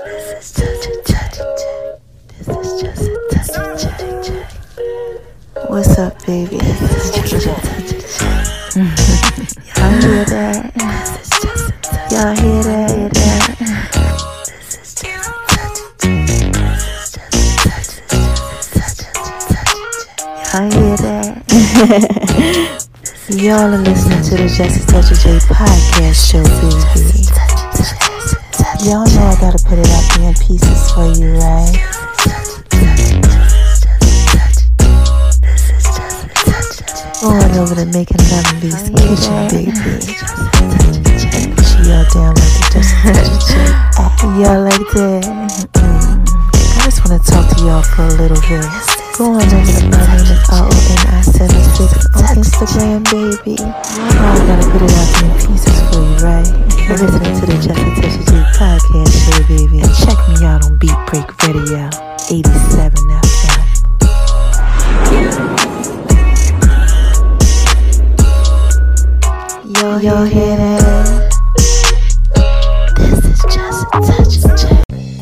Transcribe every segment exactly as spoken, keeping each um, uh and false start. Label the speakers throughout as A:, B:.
A: This is just a touch of J. This is just a touch of J. What's up, baby? This is just a touch of J. Y'all hear that? This is just a touch. Y'all hear that? This is just a touch of J. This is just a touch of J. Y'all hear that? Y'all are listening to the Just a Touch of J podcast show, baby. Y'all know I gotta put it out there in pieces for you, right? Going over to making love in B's kitchen, baby. She all down like the Just a Touch of J. Y'all like that? Mm. I just wanna talk to y'all for a little bit. Going over to my name is R O N I seventy-six on Instagram, baby. Now I gotta put it out there in pieces for you, right? You're listening to the Just a Touch of J podcast show, baby. And check me out on Beat Break Radio, eighty-seven F M. Yo, y'all hear that? This is Just a Touch of J.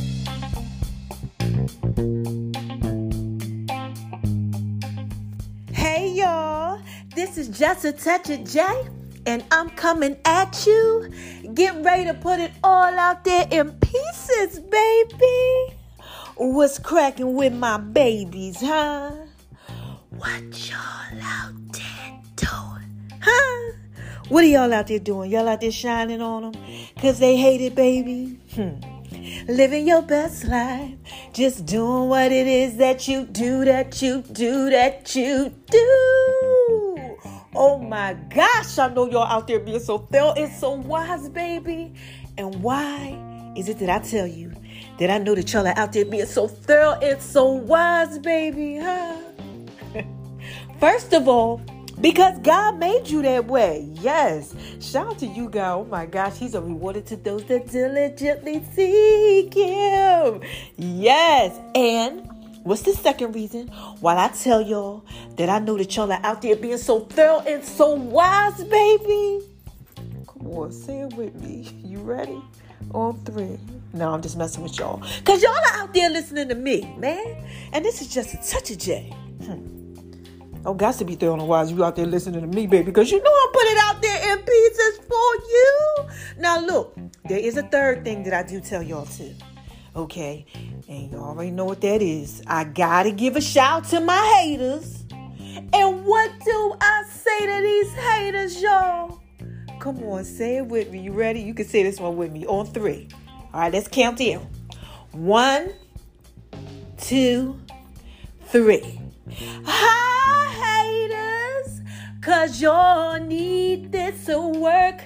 B: Hey y'all, this is Just a Touch of J, and I'm coming at you. Get ready to put it all out there in pieces, baby. What's cracking with my babies, huh? What y'all out there doing, huh? What are y'all out there doing? Y'all out there shining on them because they hate it, baby? Hmm. Living your best life, just doing what it is that you do, that you do, that you do. Oh my gosh, I know y'all out there being so thorough and so wise, baby. And why is it that I tell you that I know that y'all are out there being so thorough and so wise, baby, huh? First of all, because God made you that way. Yes. Shout out to you, God. Oh my gosh. He's a rewarder to those that diligently seek him. Yes. And what's the second reason? While I tell y'all that I know that y'all are out there being so thorough and so wise, baby. Come on, say it with me. You ready? On three. No, I'm just messing with y'all. Because y'all are out there listening to me, man. And this is Just a Touch of J. Hmm. Oh, got to be thorough and wise. You out there listening to me, baby, because you know I put it out there in pieces for you. Now, look, there is a third thing that I do tell y'all too. Okay, and you already know what that is. I gotta give a shout to my haters. And what do I say to these haters, y'all? Come on, say it with me. You ready? You can say this one with me on three. All right, let's count down. One, two, three. Hi, haters, cause y'all need this work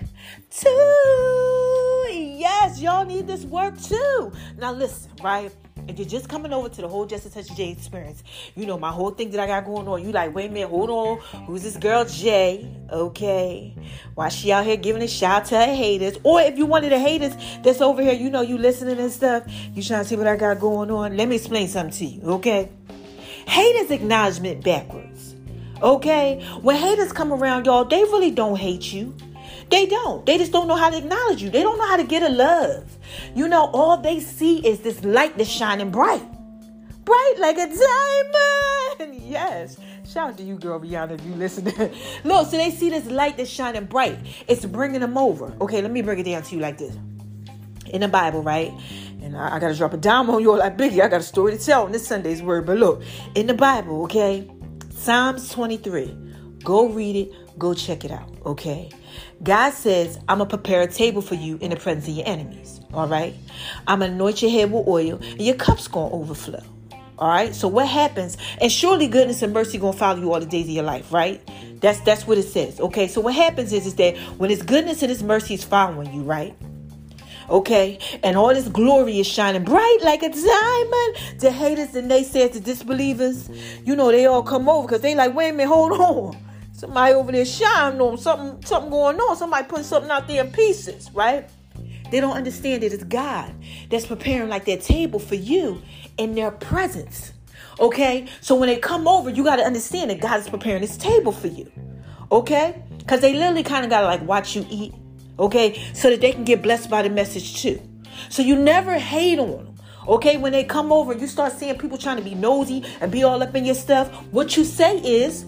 B: too. Yes, y'all need this work too. Now listen, right? If you're just coming over to the whole Just a Touch of J experience, you know my whole thing that I got going on. You like, wait a minute, hold on. Who's this girl J? Okay. Why she out here giving a shout to her haters? Or if you one of the haters that's over here, you know, you listening and stuff. You trying to see what I got going on. Let me explain something to you, okay? Haters acknowledgement backwards. Okay? When haters come around, y'all, they really don't hate you. They don't. They just don't know how to acknowledge you. They don't know how to get a love. You know, all they see is this light that's shining bright. Bright like a diamond. Yes. Shout out to you, girl, Rihanna, if you listen. Look, so they see this light that's shining bright. It's bringing them over. Okay, let me break it down to you like this. In the Bible, right? And I, I got to drop a dime on you like Biggie. I got a story to tell on this Sunday's word. But look, in the Bible, okay? Psalms twenty-three. Go read it. Go check it out, okay? God says, I'm going to prepare a table for you in the presence of your enemies, all right? I'm going to anoint your head with oil, and your cup's going to overflow, all right? So what happens? And surely goodness and mercy going to follow you all the days of your life, right? That's that's what it says, okay? So what happens is, is that when his goodness and his mercy is following you, right? Okay, and all this glory is shining bright like a diamond. The haters, the naysayers, the disbelievers, you know, they all come over because they like, wait a minute, hold on. Somebody over there shining on something, something going on. Somebody putting something out there in pieces, right? They don't understand that it's God that's preparing like that table for you in their presence. Okay, so when they come over, you got to understand that God is preparing this table for you. Okay, because they literally kind of got to like watch you eat. Okay, so that they can get blessed by the message too. So you never hate on them. Okay, when they come over, you start seeing people trying to be nosy and be all up in your stuff. What you say is,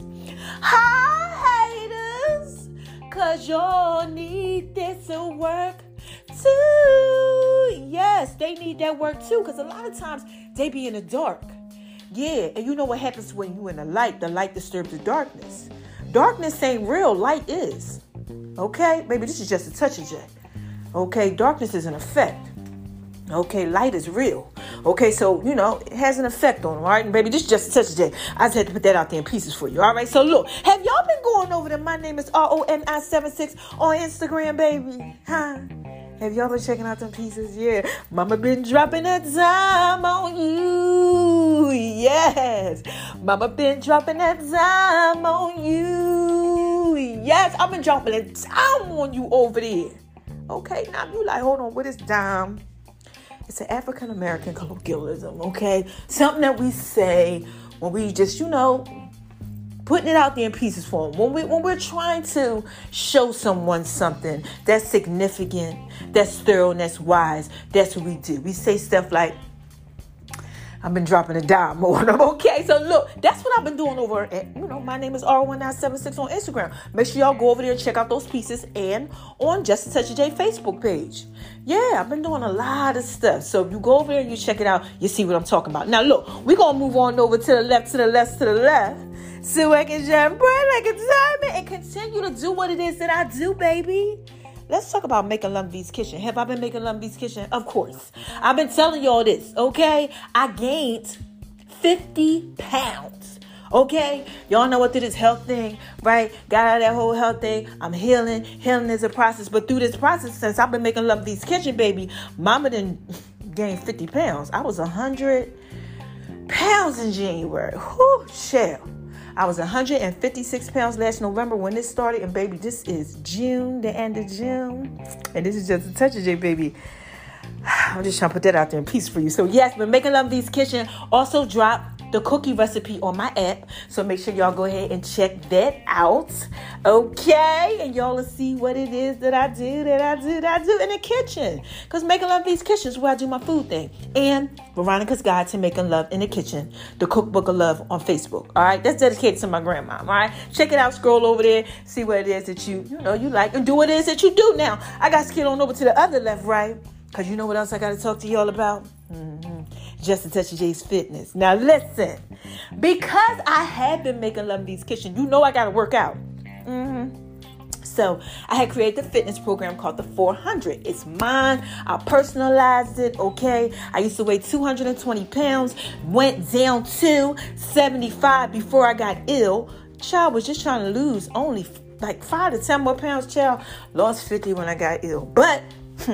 B: hi, haters, because y'all need this to work too. Yes, they need that work too, because a lot of times they be in the dark. Yeah, and you know what happens when you in the light? The light disturbs the darkness. Darkness ain't real, light is. Okay, baby, this is just a touch of J. Okay, darkness is an effect. Okay, light is real. Okay, so, you know, it has an effect on them, all right? And baby, this is just a touch of J. I just had to put that out there in pieces for you, all right? So, look, have y'all been going over to My Name is R O N I seventy-six on Instagram, baby? Huh? Have y'all been checking out them pieces? Yeah. Mama been dropping a dime on you. Yes. Mama been dropping a dime on you. Yes, I've been dropping a dime on you over there. Okay, now you like, hold on, what is dime? It's an African-American colloquialism, okay? Something that we say when we just, you know, putting it out there in pieces for them. When, we, when we're trying to show someone something that's significant, that's thorough, and that's wise, that's what we do. We say stuff like, I've been dropping a dime on them. Okay, so look, that's what I've been doing over at, you know, My Name is R one nine seven six on Instagram. Make sure y'all go over there and check out those pieces, and on Just a Touch of J Facebook page. Yeah, I've been doing a lot of stuff. So if you go over there and you check it out, you see what I'm talking about. Now look, we're going to move on over to the left, to the left, to the left, so I can shine bright like a diamond and continue to do what it is that I do, baby. Let's talk about making Lum V's Kitchen. Have I been making Lum V's Kitchen? Of course. I've been telling y'all this, okay? I gained fifty pounds, okay? Y'all know what through this health thing, right? Got out of that whole health thing. I'm healing. Healing is a process. But through this process, since I've been making Lum V's Kitchen, baby, mama didn't gain fifty pounds. I was one hundred pounds in January. Whew, chill. I was one hundred fifty-six pounds last November when this started. And baby, this is June, the end of June. And this is just a touch of J, baby. I'm just trying to put that out there in peace for you. So yes, been making Lum V's Kitchen. Also dropped the cookie recipe on my app. So make sure y'all go ahead and check that out. Okay. And y'all will see what it is that I do, that I do, that I do in the kitchen. Because making Lum V's Kitchen is where I do my food thing. And Veronica's Guide to Making Love in the Kitchen, the Cookbook of Love on Facebook. All right. That's dedicated to my grandma. All right. Check it out. Scroll over there. See what it is that you, you know, you like. And do what it is that you do now. I got to skid on over to the other left, right? Because you know what else I got to talk to y'all about? Mm-hmm. Just a Touch of J's Fitness. Now listen, because I have been making Lum V's Kitchen, you know I got to work out. Mm-hmm. So I had created the fitness program called the four hundred. It's mine. I personalized it, okay? I used to weigh two hundred twenty pounds, went down to seventy-five before I got ill. Child was just trying to lose only like five to ten more pounds, child. Lost fifty when I got ill. But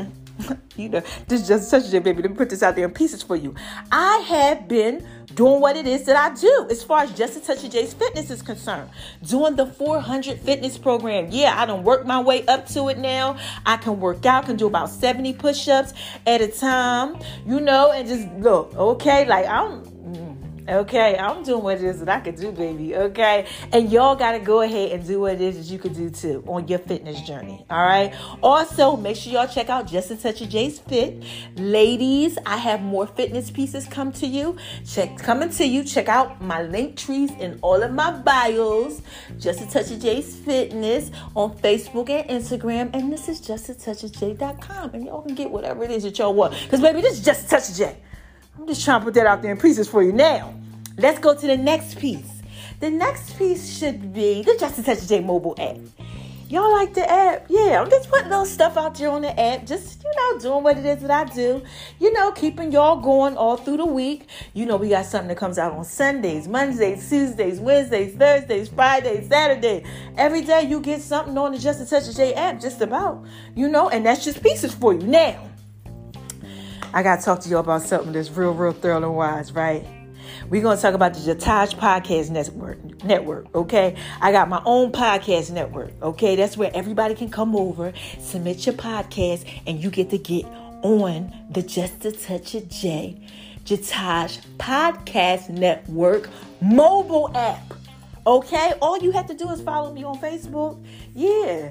B: you know, this is just such a baby. Let me put this out there in pieces for you. I have been doing what it is that I do as far as Just a Touch of J's Fitness is concerned. Doing the four hundred fitness program. Yeah, I done worked my way up to it now. I can work out, can do about seventy push-ups at a time, you know, and just look, okay, like I'm... Okay, I'm doing what it is that I could do, baby, okay? And y'all got to go ahead and do what it is that you could do, too, on your fitness journey, all right? Also, make sure y'all check out Just a Touch of J's Fit. Ladies, I have more fitness pieces come to you. Check Coming to you. Check out my link trees in all of my bios. Just a Touch of J's Fitness on Facebook and Instagram. And this is just a touch of j dot com. And y'all can get whatever it is that y'all want. Because, baby, this is Just a Touch of J. I'm just trying to put that out there in pieces for you. Now, let's go to the next piece. The next piece should be the Just a Touch of J mobile app. Y'all like the app? Yeah, I'm just putting little stuff out there on the app. Just, you know, doing what it is that I do. You know, keeping y'all going all through the week. You know, we got something that comes out on Sundays, Mondays, Tuesdays, Wednesdays, Thursdays, Fridays, Saturday. Every day you get something on the Just a Touch of J app, just about. You know, and that's just pieces for you. Now, I got to talk to you about something that's real, real thorough and wise, right? We're going to talk about the Jataj Podcast Network, network, okay? I got my own podcast network, okay? That's where everybody can come over, submit your podcast, and you get to get on the Just a Touch of J Jataj Podcast Network mobile app, okay? All you have to do is follow me on Facebook. Yeah.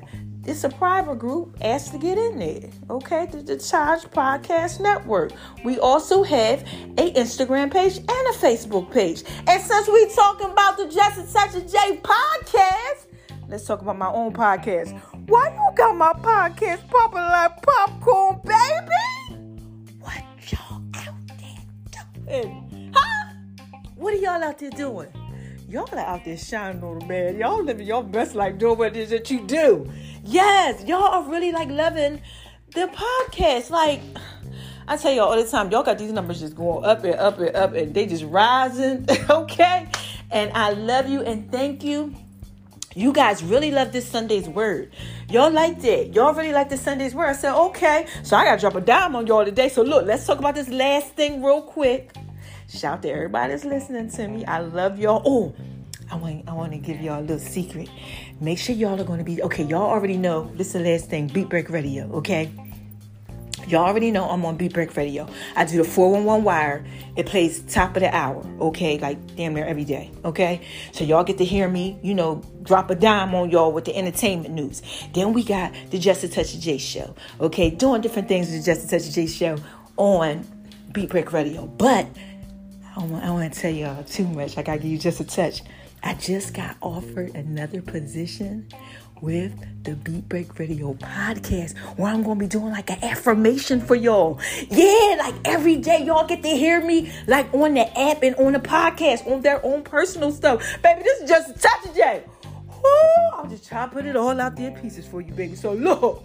B: it's a private group. Ask to get in there. Okay, the, the Charge Podcast Network. We also have a Instagram page and a Facebook page. And since we talking about the Just a Touch of J podcast, let's talk about my own podcast. Why you got my podcast popping like popcorn, baby? What y'all out there doing? Huh? What are y'all out there doing? Y'all are out there shining on the man. Y'all living your best life doing what it is that you do. Yes, y'all are really like loving the podcast. Like, I tell y'all all the time, y'all got these numbers just going up and up and up and they just rising. Okay? And I love you and thank you. You guys really love this Sunday's word. Y'all liked it. Y'all really like this Sunday's word. I said, okay. So I got to drop a dime on y'all today. So look, let's talk about this last thing real quick. Shout out to everybody that's listening to me. I love y'all. Oh, I want I want to give y'all a little secret. Make sure y'all are going to be, okay, y'all already know, this is the last thing, Beat Break Radio, okay? Y'all already know I'm on Beat Break Radio. I do the four one one wire. It plays top of the hour, okay? Like damn near every day, okay? So y'all get to hear me, you know, drop a dime on y'all with the entertainment news. Then we got the Just a Touch of J show, okay? Doing different things with the Just a Touch of J show on Beat Break Radio. But I don't, I don't want to tell y'all too much. I got to give you just a touch. I just got offered another position with the Beat Break Radio podcast where I'm going to be doing like an affirmation for y'all. Yeah, like every day y'all get to hear me like on the app and on the podcast, on their own personal stuff. Baby, this is just a touch of J. Woo, I'm just trying to put it all out there in pieces for you, baby. So look,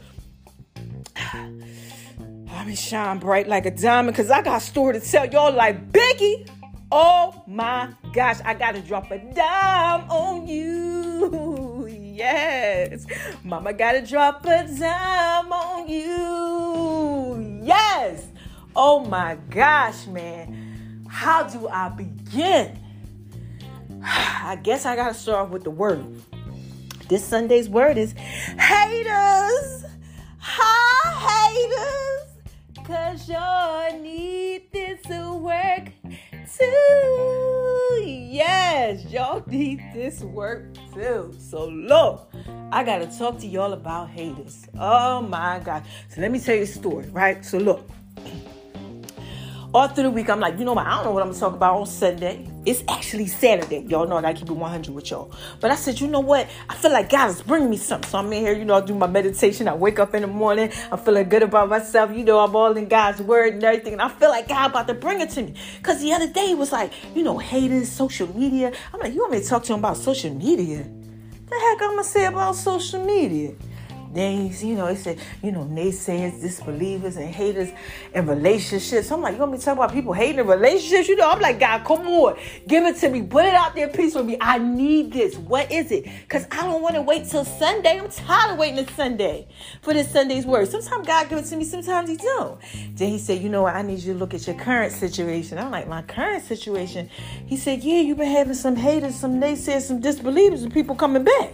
B: I'm going to shine bright like a diamond because I got a story to tell y'all like Biggie. Oh my gosh, I gotta drop a dime on you. Yes. Mama gotta drop a dime on you. Yes. Oh my gosh, man. How do I begin? I guess I gotta start with the word. This Sunday's word is haters. Hi, haters. Cause y'all need this to work too. Yes, y'all need this work too. So look, I gotta talk to y'all about haters. Oh my God. So let me tell you a story, right? So look, all through the week, I'm like, you know what? I don't know what I'm going to talk about on Sunday. It's actually Saturday. Y'all know I got to keep it one hundred with y'all. But I said, you know what? I feel like God is bringing me something. So I'm in here, you know, I do my meditation. I wake up in the morning. I'm feeling good about myself. You know, I'm all in God's word and everything. And I feel like God about to bring it to me. Because the other day it was like, you know, haters, social media. I'm like, you want me to talk to him about social media? The heck I'm going to say about social media? Then, you know, he said, you know, naysayers, disbelievers, and haters in relationships. I'm like, you want me to talk about people hating in relationships? You know, I'm like, God, come on. Give it to me. Put it out there peace with me. I need this. What is it? Because I don't want to wait till Sunday. I'm tired of waiting till Sunday for this Sunday's word. Sometimes God gives it to me. Sometimes he don't. Then he said, you know what? I need you to look at your current situation. I'm like, my current situation? He said, yeah, you've been having some haters, some naysayers, some disbelievers, and people coming back.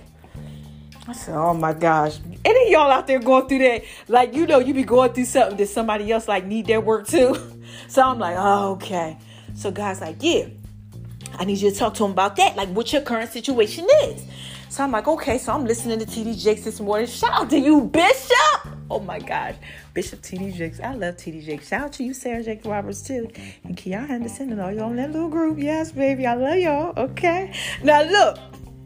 B: I said, oh my gosh. Any of y'all out there going through that? Like, you know, you be going through something that somebody else like need their work too. So I'm like, oh, okay. So God's like, yeah, I need you to talk to him about that. Like what your current situation is. So I'm like, okay. So I'm listening to T D Jakes this morning. Shout out to you, Bishop. Oh my gosh. Bishop T D Jakes. I love T D Jakes. Shout out to you, Sarah Jake Roberts too. And Kiara Henderson and all y'all in that little group. Yes, baby. I love y'all. Okay. Now look.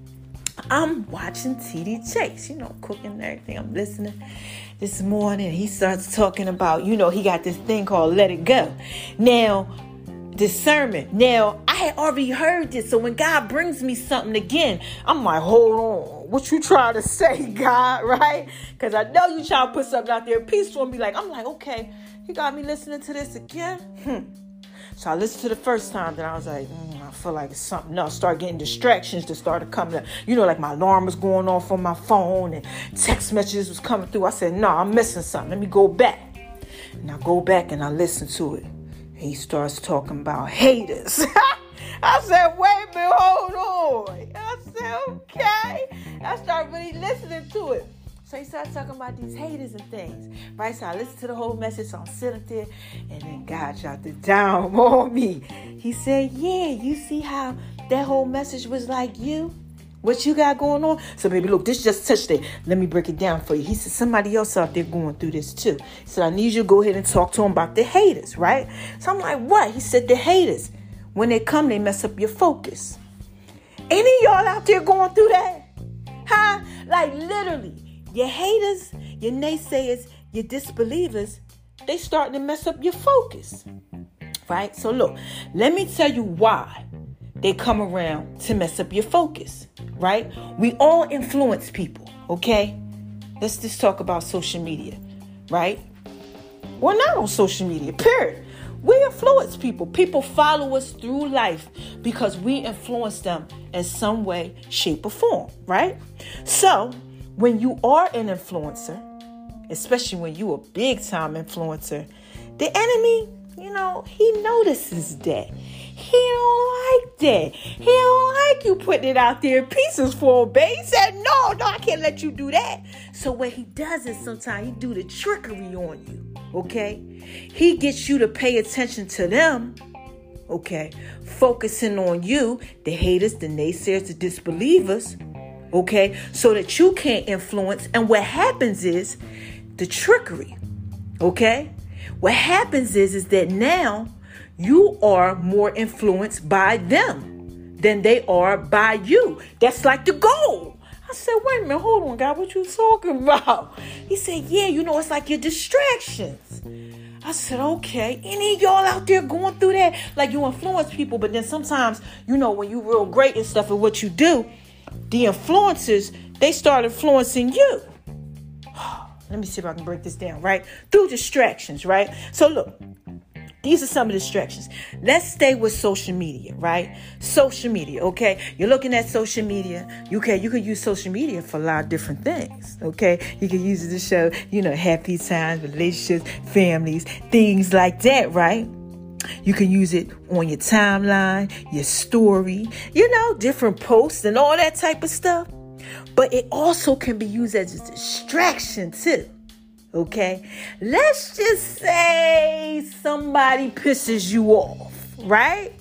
B: I'm watching T D Jakes, you know, cooking and everything. I'm listening this morning. He starts talking about, you know, he got this thing called Let It Go. Now, discernment. Now, I had already heard this. So when God brings me something again, I'm like, hold on. What you trying to say, God, right? Because I know you trying to put something out there peaceful and be like, I'm like, okay, he got me listening to this again. Hmm. So I listened to the first time, then I was like, mm, I feel like it's something else. Start getting distractions that started coming up. You know, like my alarm was going off on my phone and text messages was coming through. I said, no, I'm missing something. Let me go back. And I go back and I listen to it. He starts talking about haters. I said, wait a minute, hold on. I said, okay. I started really listening to it. So he started talking about these haters and things, right? So I listened to the whole message, so I'm sitting there, and then God dropped it down on me. He said, yeah, you see how that whole message was like you? What you got going on? So, baby, look, this just touched it. Let me break it down for you. He said, somebody else out there going through this too. He said, I need you to go ahead and talk to him about the haters, right? So I'm like, what? He said, the haters, when they come, they mess up your focus. Any of y'all out there going through that? Huh? Like, literally, your haters, your naysayers, your disbelievers, they starting to mess up your focus, right? So, look, let me tell you why they come around to mess up your focus, right? We all influence people, okay? Let's just talk about social media, right? We're not on social media, period. We influence people. People follow us through life because we influence them in some way, shape, or form, right? So when you are an influencer, especially when you a big time influencer, the enemy, you know, he notices that. He don't like that. He don't like you putting it out there in pieces for him, babe. He said, no, no, I can't let you do that. So what he does is sometimes he do the trickery on you, okay? He gets you to pay attention to them, okay? Focusing on you, the haters, the naysayers, the disbelievers, okay? So that you can't influence. And what happens is the trickery, okay? What happens is, is that now you are more influenced by them than they are by you. That's like the goal. I said, wait a minute, hold on, God, what you talking about? He said, yeah, you know, it's like your distractions. I said, okay, any of y'all out there going through that? Like you influence people, but then sometimes, you know, when you real great and stuff at what you do, the influencers, they start influencing you. Let me see if I can break this down, right? Through distractions, right? So look, these are some of the distractions. Let's stay with social media, right? Social media, okay? You're looking at social media. You can you can use social media for a lot of different things, okay? You can use it to show, you know, happy times, relationships, families, things like that, right? You can use it on your timeline, your story, you know, different posts and all that type of stuff. But it also can be used as a distraction too. Okay, let's just say somebody pisses you off, right?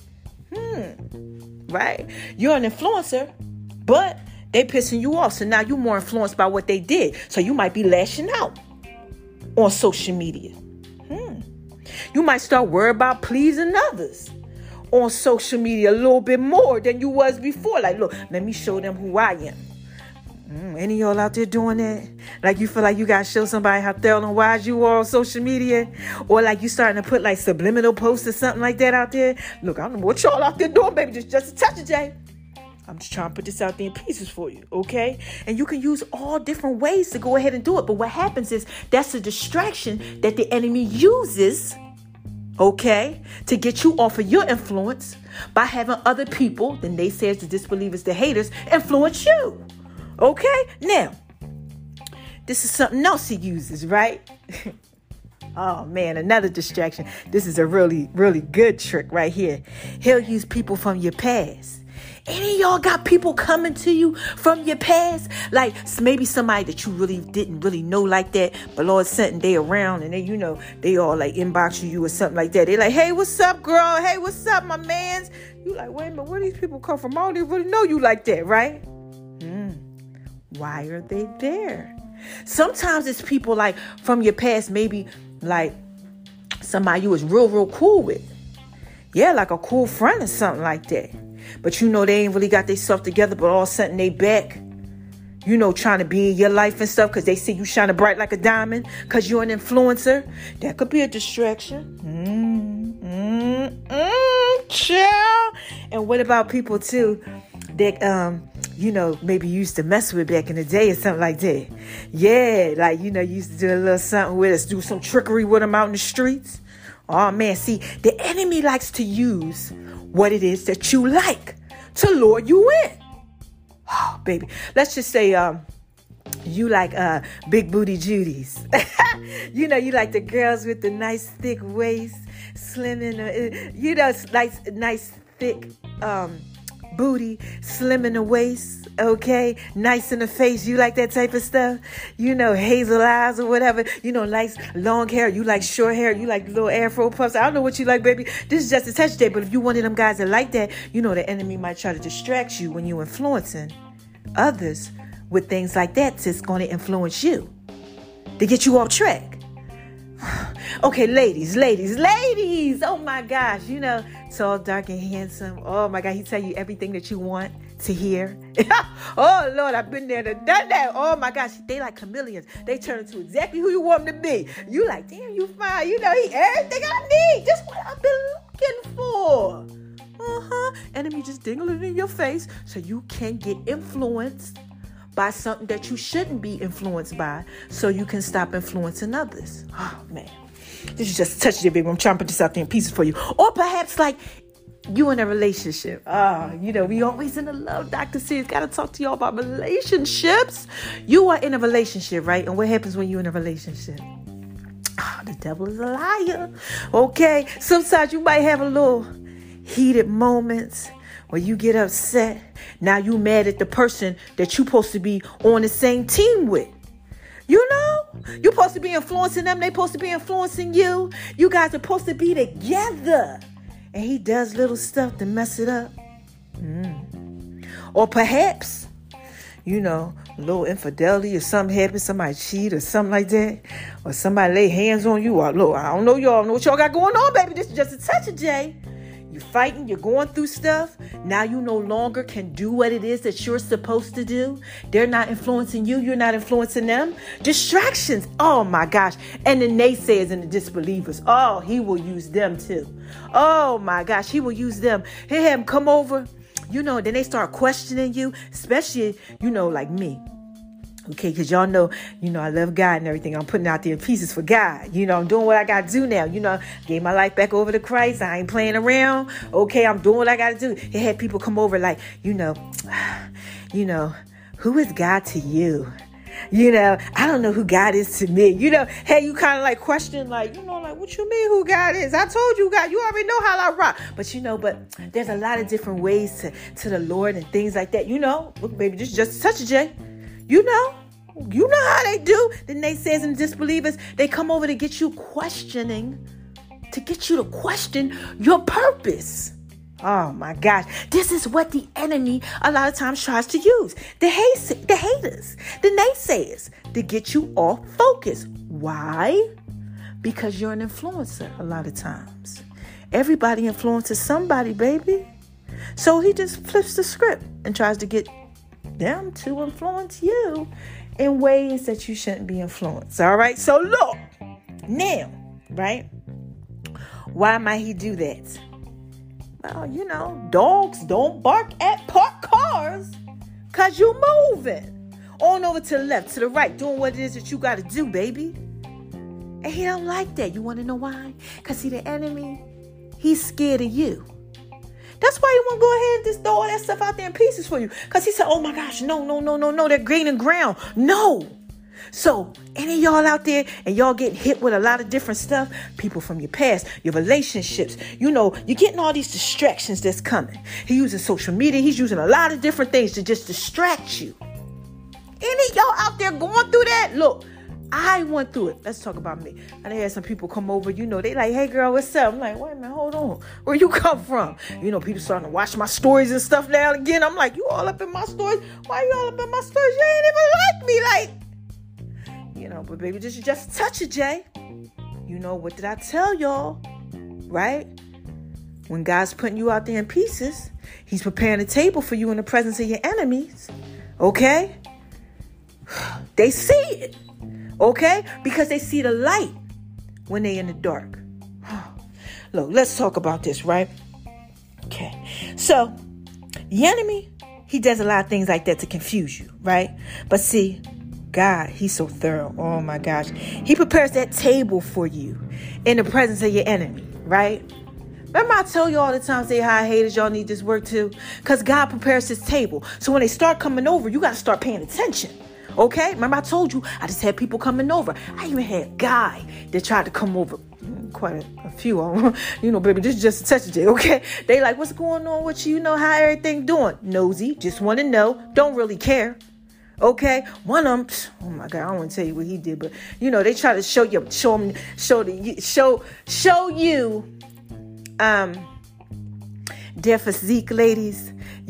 B: Hmm, right? You're an influencer, but they pissing you off. So now you're more influenced by what they did. So you might be lashing out on social media. Hmm. You might start worrying about pleasing others on social media a little bit more than you was before. Like, look, let me show them who I am. Mm, any of y'all out there doing that? Like you feel like you got to show somebody how thorough and wise you are on social media? Or like you starting to put like subliminal posts or something like that out there? Look, I don't know what y'all out there doing, baby. Just, just a touch of Jay. I'm just trying to put this out there in pieces for you, okay? And you can use all different ways to go ahead and do it. But what happens is that's a distraction that the enemy uses, okay, to get you off of your influence by having other people, the naysayers, the disbelievers, the haters, influence you. Okay, now, this is something else he uses, right? Oh, man, another distraction. This is a really, really good trick right here. He'll use people from your past. Any of y'all got people coming to you from your past? Like maybe somebody that you really didn't really know like that, but Lord sent and they around and they, you know, they all like inboxing you or something like that. They like, hey, what's up, girl? Hey, what's up, my mans? You like, wait a minute, where these people come from? I don't even really know you like that, right? Hmm. Why are they there? Sometimes it's people like from your past, maybe like somebody you was real, real cool with. Yeah, like a cool friend or something like that. But you know, they ain't really got themselves together, but all of a sudden they back, you know, trying to be in your life and stuff because they see you shining bright like a diamond because you're an influencer. That could be a distraction. Mm, mm, mm, chill. And what about people too that, um, you know, maybe used to mess with back in the day or something like that? Yeah, like, you know, you used to do a little something with us, do some trickery with them out in the streets. Oh, man, see, the enemy likes to use what it is that you like to lure you in. Oh, baby. Let's just say um, you like uh, big booty Judies. You know, you like the girls with the nice thick waist, slim in the, you know, nice, nice thick um, booty, slim in the waist, okay, nice in the face. You like that type of stuff? You know, hazel eyes or whatever. You know, nice long hair. You like short hair. You like little afro puffs. I don't know what you like, baby. This is just a touch day. But if you one of them guys that like that, you know, the enemy might try to distract you when you're influencing, others with things like that that's going to influence you to get you off track. Okay, ladies, ladies, ladies. Oh my gosh, you know, tall, dark, and handsome. Oh my God, he tell you everything that you want to hear. Oh Lord, I've been there and done that. Oh my gosh, they like chameleons. They turn into exactly who you want them to be. You like, damn, you fine. You know, he everything I need. Just what I've been looking for. Uh-huh. Enemy just dingling in your face so you can get influenced by something that you shouldn't be influenced by, so you can stop influencing others. Oh man, this is just touch your baby. I'm trying to put this out there in pieces for you. Or perhaps like you in a relationship. Ah, oh, you know, we always in the love doctor series. Gotta talk to y'all about relationships. You are in a relationship, right? And what happens when you're in a relationship? Oh, the devil is a liar. Okay, sometimes you might have a little heated moments where you get upset. Now you mad at the person that you supposed to be on the same team with. You know, you're supposed to be influencing them. They supposed to be influencing you. You guys are supposed to be together. And he does little stuff to mess it up. Mm. Or perhaps, you know, a little infidelity or something happens. Somebody cheat or something like that. Or somebody lay hands on you. Or, look, I don't know y'all. I don't know what y'all got going on, baby. This is just a touch of Jay. You're fighting, you're going through stuff. Now you no longer can do what it is that you're supposed to do. They're not influencing you. You're not influencing them. Distractions. Oh my gosh. And the naysayers and the disbelievers. Oh, he will use them too. Oh my gosh. He will use them. He'll have them come over. You know, then they start questioning you, especially, you know, like me. Okay, because y'all know, you know, I love God and everything. I'm putting out there in pieces for God. You know, I'm doing what I got to do now. You know, gave my life back over to Christ. I ain't playing around. Okay, I'm doing what I got to do. It had people come over like, you know, you know, who is God to you? You know, I don't know who God is to me. You know, hey, you kind of like question, like, you know, like, what you mean who God is? I told you, God, you already know how I rock. But, you know, but there's a lot of different ways to, to the Lord and things like that. You know, look, baby, this is just a touch of Jay. You know, you know how they do. The naysayers and disbelievers, they come over to get you questioning, to get you to question your purpose. Oh my gosh. This is what the enemy a lot of times tries to use. The hate, the haters, the naysayers, to get you off focus. Why? Because you're an influencer a lot of times. Everybody influences somebody, baby. So he just flips the script and tries to get them to influence you in ways that you shouldn't be influenced. All right. So look now, right? Why might he do that? Well, you know, dogs don't bark at parked cars because you're moving on over to the left, to the right, doing what it is that you got to do, baby. And he don't like that. You want to know why? Because see, the enemy, he's scared of you. That's why he won't go ahead and just throw all that stuff out there in pieces for you. Because he said, oh my gosh, no, no, no, no, no, they're gaining ground. No. So any of y'all out there and y'all getting hit with a lot of different stuff, people from your past, your relationships, you know, you're getting all these distractions that's coming. He using social media. He's using a lot of different things to just distract you. Any of y'all out there going through that? Look, I went through it. Let's talk about me. And I had some people come over, you know, they like, hey girl, what's up? I'm like, wait a minute, hold on. Where you come from? You know, people starting to watch my stories and stuff now and again. I'm like, you all up in my stories? Why you all up in my stories? You ain't even like me. Like, you know, but baby, this is just a touch of Jay. You know, what did I tell y'all? Right? When God's putting you out there in pieces, he's preparing a table for you in the presence of your enemies. Okay? They see it. Okay? Because they see the light when they're in the dark. Look, let's talk about this, right? Okay. So, the enemy, he does a lot of things like that to confuse you, right? But see, God, he's so thorough. Oh my gosh. He prepares that table for you in the presence of your enemy, right? Remember I tell you all the time, say how haters, y'all need this work too? Because God prepares his table. So when they start coming over, you got to start paying attention. Okay? Remember I told you, I just had people coming over. I even had a guy that tried to come over. Quite a, a few of them. You know, baby, this is just a touch of it, okay? They like, what's going on with you? You know, how everything doing? Nosy. Just want to know. Don't really care. Okay? One of them, oh my God, I don't want to tell you what he did, but, you know, they try to show you, show them, show the, show, show you, um, their physique, ladies.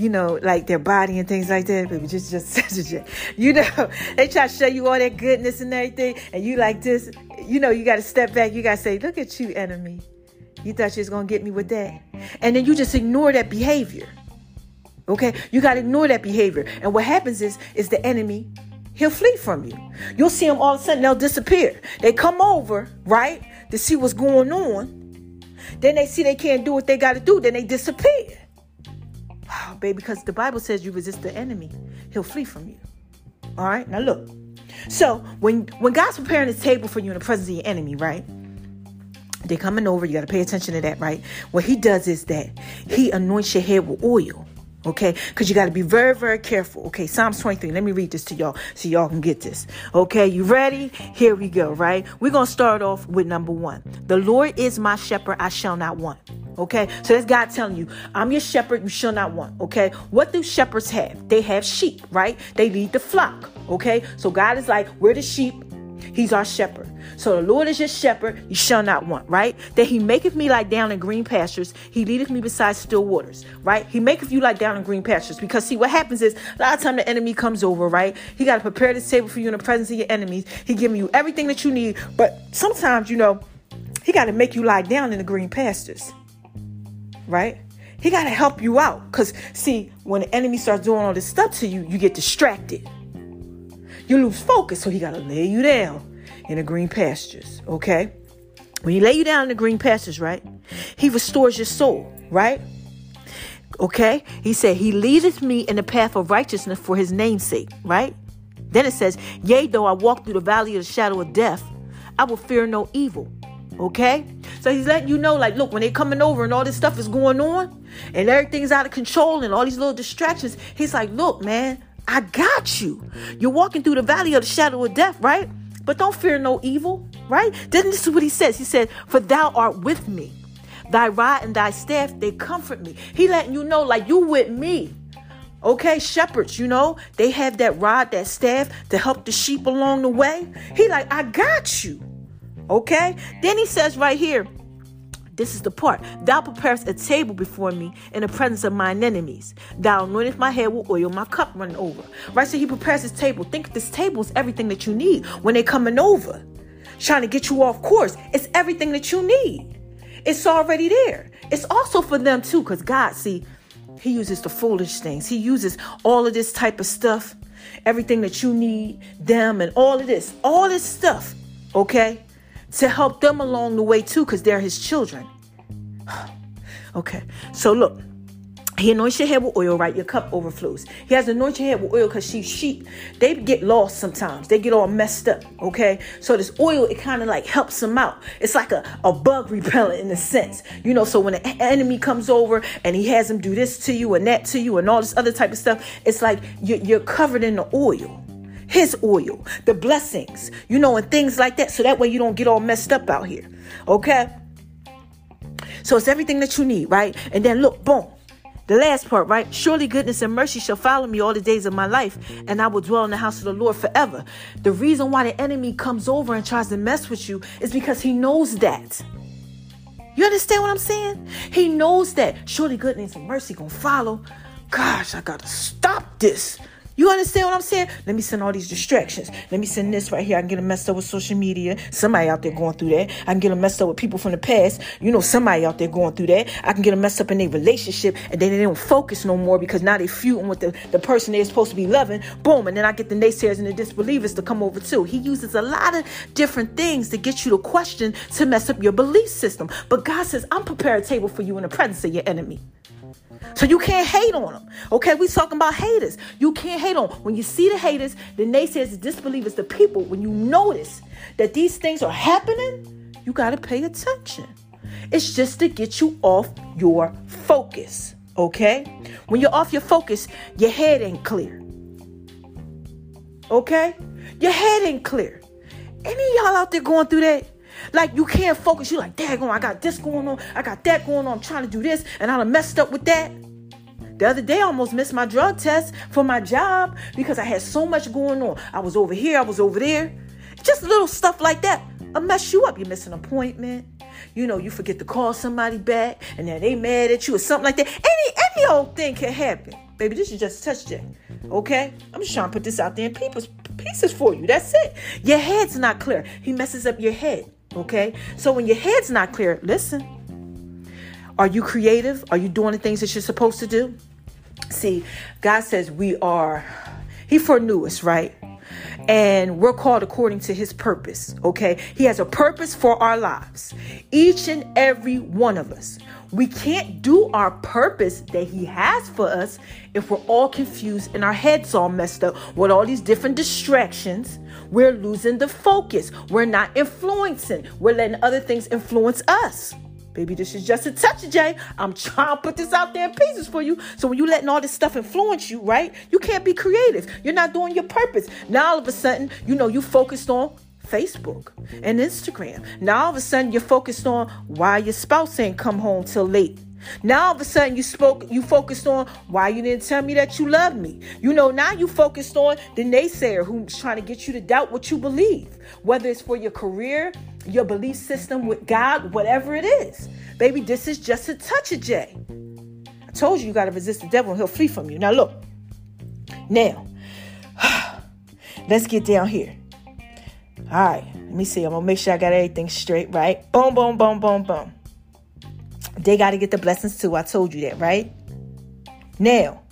B: you know, like their body and things like that. Baby, just, just, you know, they try to show you all that goodness and everything. And you like this, you know, you got to step back. You got to say, look at you, enemy. You thought you was going to get me with that. And then you just ignore that behavior. Okay. You got to ignore that behavior. And what happens is, is the enemy, he'll flee from you. You'll see them all of a sudden, they'll disappear. They come over, right, to see what's going on. Then they see they can't do what they got to do. Then they disappear. Wow, baby, because the Bible says you resist the enemy, he'll flee from you. All right. Now look. So when, when God's preparing his table for you in the presence of your enemy, right? They're coming over. You got to pay attention to that, right? What he does is that he anoints your head with oil. Okay, because you got to be very, very careful. Okay, Psalms twenty-three. Let me read this to y'all so y'all can get this. Okay, you ready? Here we go, right? We're going to start off with number one. The Lord is my shepherd, I shall not want. Okay, so that's God telling you, I'm your shepherd, you shall not want. Okay, what do shepherds have? They have sheep, right? They lead the flock. Okay, so God is like, we're the sheep. He's our shepherd. So the Lord is your shepherd, you shall not want, right? That he maketh me lie down in green pastures. He leadeth me beside still waters, right? He maketh you lie down in green pastures. Because see, what happens is a lot of time the enemy comes over, right? He got to prepare this table for you in the presence of your enemies. He giving you everything that you need. But sometimes, you know, he got to make you lie down in the green pastures, right? He got to help you out. Because see, when the enemy starts doing all this stuff to you, you get distracted. You lose focus, so he got to lay you down in the green pastures, okay? When he lay you down in the green pastures, right, he restores your soul, right? Okay? He said, he leadeth me in the path of righteousness for his name's sake, right? Then it says, yea, though I walk through the valley of the shadow of death, I will fear no evil, okay? So he's letting you know, like, look, when they're coming over and all this stuff is going on and everything's out of control and all these little distractions, he's like, look, man, I got you. You're walking through the valley of the shadow of death, right? But don't fear no evil, right? Then this is what he says. He said, for thou art with me. Thy rod and thy staff, they comfort me. He letting you know, like, you with me. Okay, shepherds, you know, they have that rod, that staff to help the sheep along the way. He like, I got you. Okay? Then he says right here, this is the part. Thou preparest a table before me in the presence of mine enemies. Thou anointest my head with oil, my cup running over. Right? So he prepares his table. Think this table is everything that you need when they're coming over. Trying to get you off course. It's everything that you need. It's already there. It's also for them too, because God, see, he uses the foolish things. He uses all of this type of stuff. Everything that you need, them and all of this. All this stuff. Okay? To help them along the way too, because they're his children. Okay, so look, he anoints your head with oil, right? Your cup overflows. He has anointed your head with oil because sheep, sheep, they get lost sometimes. They get all messed up, okay? So this oil, it kind of like helps them out. It's like a, a bug repellent in a sense. You know, so when an enemy comes over and he has them do this to you and that to you and all this other type of stuff, it's like you're, you're covered in the oil. His oil, the blessings, you know, and things like that. So that way you don't get all messed up out here. Okay. So it's everything that you need, right? And then look, boom, the last part, right? Surely goodness and mercy shall follow me all the days of my life, and I will dwell in the house of the Lord forever. The reason why the enemy comes over and tries to mess with you is because he knows that. You understand what I'm saying? He knows that surely goodness and mercy gonna follow. Gosh, I gotta stop this. You understand what I'm saying? Let me send all these distractions. Let me send this right here. I can get them messed up with social media. Somebody out there going through that. I can get them messed up with people from the past. You know, somebody out there going through that. I can get them messed up in their relationship, and then they don't focus no more because now they're feuding with the, the person they're supposed to be loving. Boom. And then I get the naysayers and the disbelievers to come over too. He uses a lot of different things to get you to question, to mess up your belief system. But God says, I'm prepared a table for you in the presence of your enemy. So you can't hate on them. Okay, we talking about haters. You can't hate on them. When you see the haters, the naysayers, the disbelievers, the people, when you notice that these things are happening, you got to pay attention. It's just to get you off your focus. Okay? When you're off your focus, your head ain't clear. Okay? Your head ain't clear. Any of y'all out there going through that? Like, you can't focus. You're like, daggone, I got this going on. I got that going on. I'm trying to do this, and I done messed up with that. The other day, I almost missed my drug test for my job because I had so much going on. I was over here. I was over there. Just little stuff like that. It'll mess you up. You miss an appointment. You know, you forget to call somebody back, and then they mad at you or something like that. Any, any old thing can happen. Baby, this is just a touch J. Okay? I'm just trying to put this out there in people's pieces for you. That's it. Your head's not clear. He messes up your head. Okay? So when your head's not clear, listen. Are you creative? Are you doing the things that you're supposed to do? See, God says we are, he foreknew us, right? And we're called according to his purpose. Okay? He has a purpose for our lives. Each and every one of us. We can't do our purpose that he has for us if we're all confused and our heads all messed up with all these different distractions. We're losing the focus. We're not influencing. We're letting other things influence us. Baby, this is just a touch of J. I'm trying to put this out there in pieces for you. So when you letting all this stuff influence you, right? You can't be creative. You're not doing your purpose. Now all of a sudden, you know, you focused on Facebook and Instagram. Now all of a sudden you're focused on why your spouse ain't come home till late. Now all of a sudden you spoke, you focused on why you didn't tell me that you love me. You know, now you focused on the naysayer who's trying to get you to doubt what you believe, whether it's for your career, your belief system with God, whatever it is. Baby, this is just a touch of J. I told you you got to resist the devil and he'll flee from you. Now look, now let's get down here. All right, let me see. I'm going to make sure I got everything straight, right? Boom, boom, boom, boom, boom. They got to get the blessings too. I told you that, right? Now,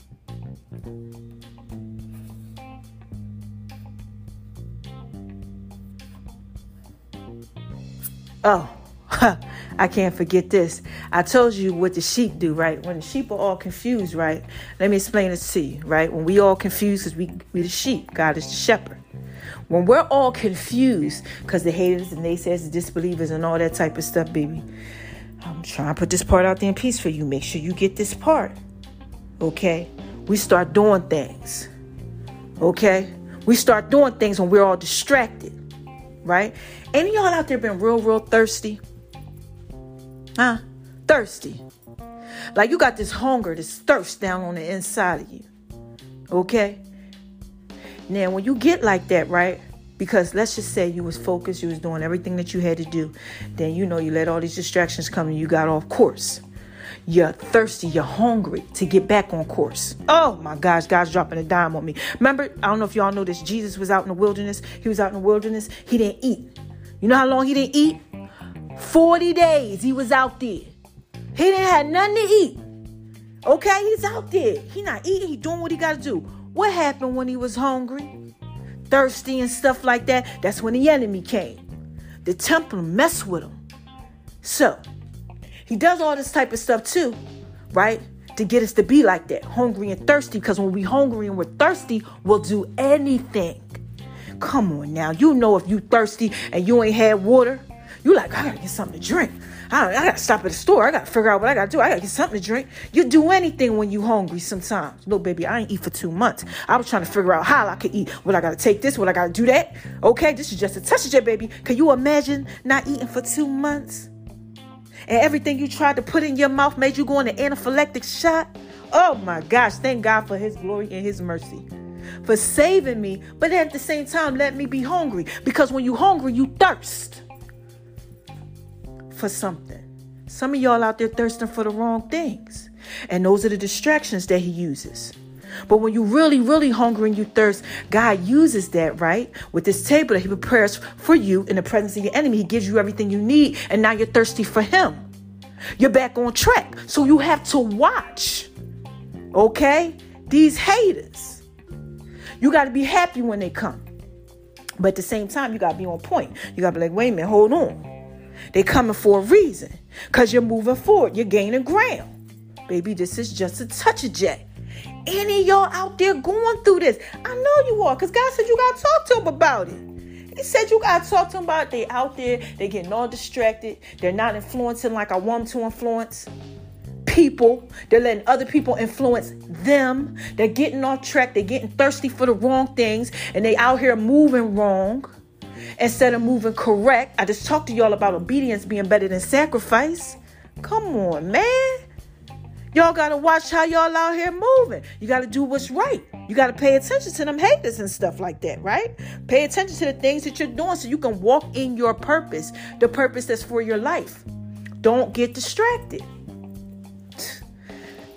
B: oh, I can't forget this. I told you what the sheep do, right? When the sheep are all confused, right? Let me explain this to you, right? When we all confused because we, we the sheep, God is the shepherd. When we're all confused because the haters and naysayers, the disbelievers and all that type of stuff, baby, I'm trying to put this part out there in peace for you. Make sure you get this part. Okay? We start doing things. Okay? We start doing things when we're all distracted. Right? Any of y'all out there been real, real thirsty? Huh? Thirsty. Like you got this hunger, this thirst down on the inside of you. Okay? Now, when you get like that, right? Because let's just say you was focused, you was doing everything that you had to do. Then, you know, you let all these distractions come and you got off course. You're thirsty, you're hungry to get back on course. Oh my gosh, God's dropping a dime on me. Remember, I don't know if y'all know this, Jesus was out in the wilderness. He was out in the wilderness. He didn't eat. You know how long he didn't eat? forty days he was out there. He didn't have nothing to eat. Okay, he's out there. He not eating, he doing what he got to do. What happened when he was hungry, thirsty and stuff like that? That's when the enemy came. The temple messed with him. So, he does all this type of stuff too, right? To get us to be like that, hungry and thirsty. Because when we hungry and we're thirsty, we'll do anything. Come on now. You know if you thirsty and you ain't had water, you like, I gotta get something to drink. I, I gotta stop at the store. I gotta figure out what I gotta do. I gotta get something to drink. You do anything when you hungry sometimes. Look, baby, I ain't eat for two months. I was trying to figure out how I could eat. What I gotta take this, what I gotta do that. Okay, this is just a touch of it, baby. Can you imagine not eating for two months? And everything you tried to put in your mouth made you go on an anaphylactic shot? Oh my gosh, thank God for his glory and his mercy. For saving me, but at the same time, let me be hungry. Because when you hungry, you thirst for something. Some of y'all out there thirsting for the wrong things. And those are the distractions that he uses. But when you really, really hungry and you thirst, God uses that, right? With this table that he prepares for you in the presence of your enemy. He gives you everything you need. And now you're thirsty for him. You're back on track. So you have to watch. Okay? These haters. You got to be happy when they come. But at the same time, you got to be on point. You got to be like, wait a minute, hold on. They coming for a reason. Because you're moving forward. You're gaining ground. Baby, this is just a touch of J. Any of y'all out there going through this? I know you are, because God said you got to talk to them about it. He said you got to talk to them about it. They out there, they getting all distracted. They're not influencing like I want them to influence people. They're letting other people influence them. They're getting off track. They're getting thirsty for the wrong things. And they out here moving wrong instead of moving correct. I just talked to y'all about obedience being better than sacrifice. Come on, man. Y'all got to watch how y'all out here moving. You got to do what's right. You got to pay attention to them haters and stuff like that, right? Pay attention to the things that you're doing so you can walk in your purpose, the purpose that's for your life. Don't get distracted.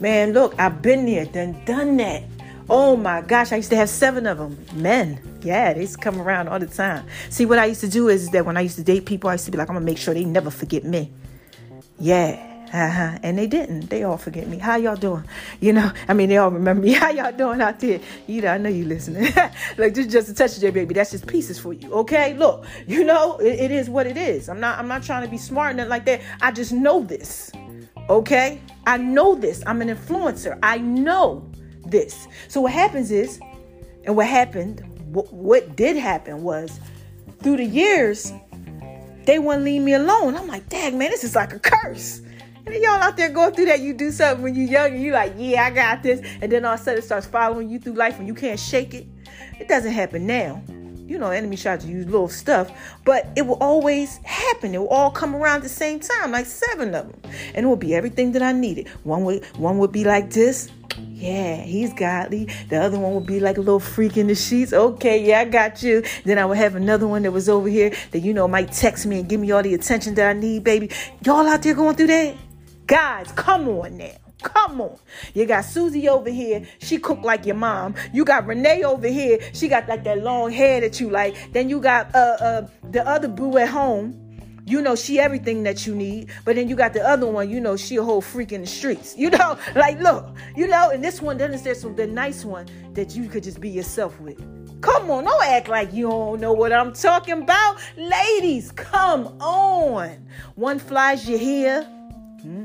B: Man, look, I've been there, done, done that. Oh my gosh, I used to have seven of them. Men. Yeah, they used to come around all the time. See, what I used to do is that when I used to date people, I used to be like, I'm going to make sure they never forget me. Yeah. Uh-huh. And they didn't. They all forget me. How y'all doing? You know, I mean, they all remember me. How y'all doing out there? You know, I know you listening. Like, this is just a touch of J, baby. That's just pieces for you. Okay? Look, you know, it, it is what it is. I'm not, I'm not trying to be smart and nothing like that. I just know this. Okay? I know this. I'm an influencer. I know this. So what happens is, and what happened, what, what did happen was, through the years, they wouldn't leave me alone. I'm like, dang, man, this is like a curse. And y'all out there going through that, you do something when you're young and you're like, yeah, I got this. And then all of a sudden it starts following you through life and you can't shake it. It doesn't happen now. You know, enemy try to use little stuff, but it will always happen. It will all come around at the same time, like seven of them. And it will be everything that I needed. One would, one would be like this. Yeah, he's godly. The other one would be like a little freak in the sheets. Okay, yeah, I got you. Then I would have another one that was over here that, you know, might text me and give me all the attention that I need, baby. Y'all out there going through that? Guys, come on now. Come on. You got Susie over here. She cook like your mom. You got Renee over here. She got like that long hair that you like. Then you got uh, uh, the other boo at home. You know, she everything that you need. But then you got the other one, you know, she a whole freak in the streets. You know, like, look, you know, and this one, then there's some, the nice one that you could just be yourself with. Come on, don't act like you don't know what I'm talking about. Ladies, come on. One flies your hair. Hmm.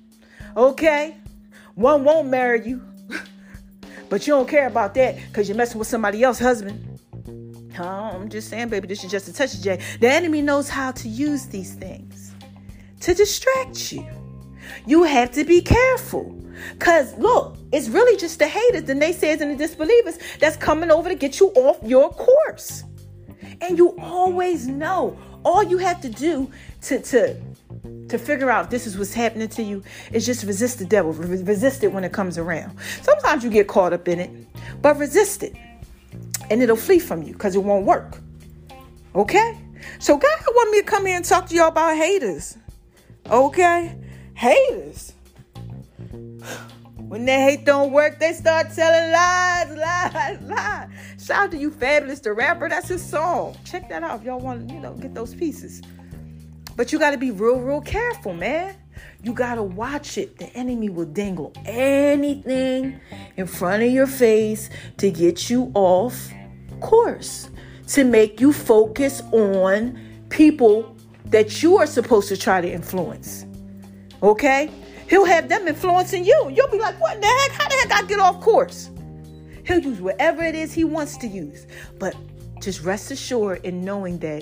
B: Okay, one won't marry you, but you don't care about that because you're messing with somebody else's husband. Oh, I'm just saying, baby, this is just a touch of J. The enemy knows how to use these things to distract you. You have to be careful because, look, it's really just the haters, the naysayers, and the disbelievers that's coming over to get you off your course. And you always know all you have to do to to. To figure out this is what's happening to you is just resist the devil. Re- resist it when it comes around. Sometimes you get caught up in it, but resist it and it'll flee from you because it won't work. Okay? So God want me to come here and talk to y'all about haters. Okay? Haters. When their hate don't work, they start telling lies, lies, lies. Shout out to you, Fabulous the rapper. That's his song. Check that out if y'all want to, you know, get those pieces. But you got to be real, real careful, man. You got to watch it. The enemy will dangle anything in front of your face to get you off course, to make you focus on people that you are supposed to try to influence. Okay? He'll have them influencing you. You'll be like, what in the heck? How the heck I get off course? He'll use whatever it is he wants to use. But just rest assured in knowing that...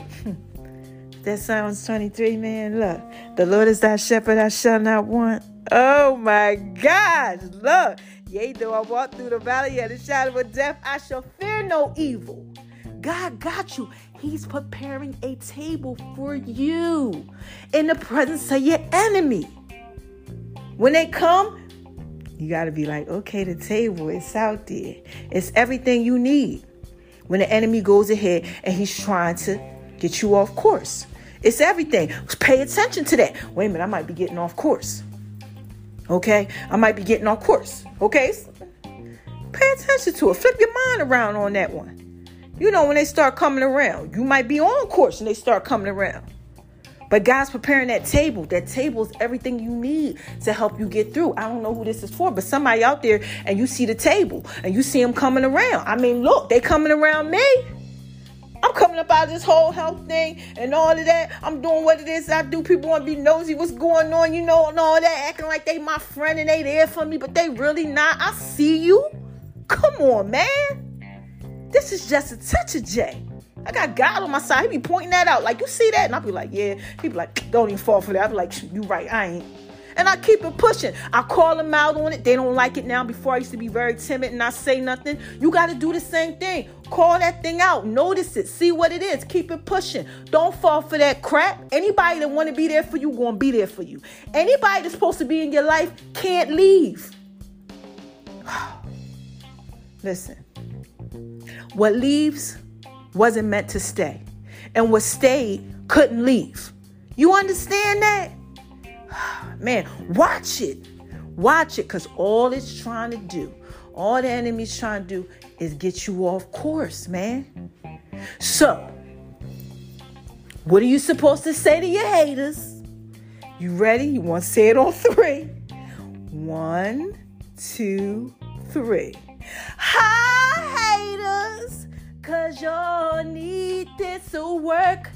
B: That Psalms twenty-three, man, look. The Lord is thy shepherd, I shall not want. Oh, my gosh, look. Yea, though I walk through the valley of the shadow of death, I shall fear no evil. God got you. He's preparing a table for you in the presence of your enemy. When they come, you got to be like, okay, the table is out there. It's everything you need. When the enemy goes ahead and he's trying to get you off course. It's everything. Pay attention to that. Wait a minute, I might be getting off course. Okay? I might be getting off course. Okay? Pay attention to it. Flip your mind around on that one. You know, when they start coming around, you might be on course and they start coming around. But God's preparing that table. That table is everything you need to help you get through. I don't know who this is for, but somebody out there and you see the table and you see them coming around. I mean, look, they coming around me. I'm coming up out of this whole health thing and all of that. I'm doing what it is I do. People want to be nosy what's going on, you know, and all that, acting like they my friend and they there for me, but they really not. I see you. Come on, man. This is just a touch of J. I got God on my side. He be pointing that out. Like, you see that? And I'll be like, yeah. He be like, don't even fall for that. I'll be like, you right, I ain't. And I keep it pushing. I call them out on it. They don't like it now. Before I used to be very timid and not say nothing. You got to do the same thing. Call that thing out. Notice it. See what it is. Keep it pushing. Don't fall for that crap. Anybody that want to be there for you, going to be there for you. Anybody that's supposed to be in your life can't leave. Listen. What leaves wasn't meant to stay. And what stayed couldn't leave. You understand that? Man, watch it. Watch it, because all it's trying to do, all the enemy's trying to do is get you off course, man. So, what are you supposed to say to your haters? You ready? You want to say it on three. One, two, three. Hi, haters, because y'all need this work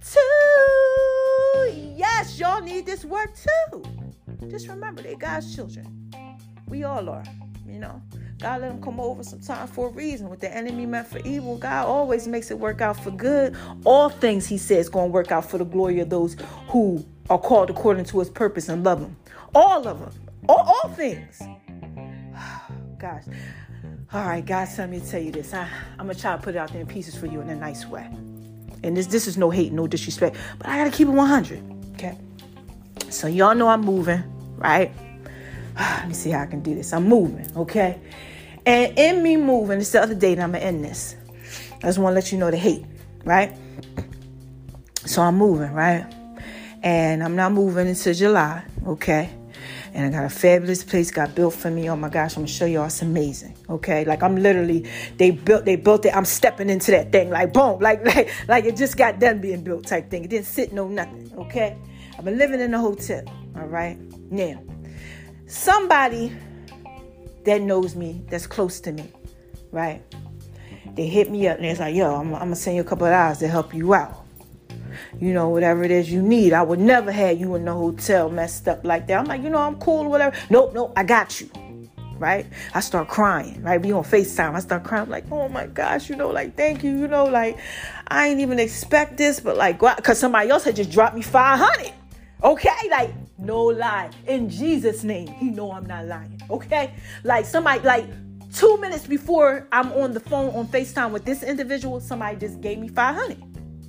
B: too. Yes, y'all need this work too. Just remember, they're God's children. We all are, you know. God let them come over sometimes for a reason. What the enemy meant for evil, God always makes it work out for good. All things, he says, going to work out for the glory of those who are called according to his purpose and love him. All of them. All, all things. Gosh. All right, God's telling me to tell you this. I, I'm going to try to put it out there in pieces for you in a nice way. And this, this is no hate, no disrespect. But I got to keep it one hundred. Okay? So y'all know I'm moving, right? Let me see how I can do this. I'm moving, okay? And in me moving, it's the other day that I'm going to end this. I just want to let you know the hate, right? So I'm moving, right? And I'm not moving until July, okay? And I got a fabulous place got built for me. Oh my gosh, I'm gonna show y'all. It's amazing. Okay, like I'm literally they built they built it. I'm stepping into that thing like boom, like like like it just got done being built type thing. It didn't sit no nothing. Okay, I've been living in a hotel. All right, now somebody that knows me, that's close to me, right? They hit me up and it's like, yo, I'm, I'm gonna send you a couple of hours to help you out. You know, whatever it is you need. I would never have you in the hotel messed up like that. I'm like, you know, I'm cool or whatever. Nope, nope, I got you. Right? I start crying, right? We on FaceTime. I start crying. I'm like, oh my gosh, you know, like, thank you. You know, like, I ain't even expect this, but like, because somebody else had just dropped me five hundred. Okay? Like, no lie. In Jesus' name, he know I'm not lying. Okay? Like, somebody, like, two minutes before I'm on the phone on FaceTime with this individual, somebody just gave me five hundred.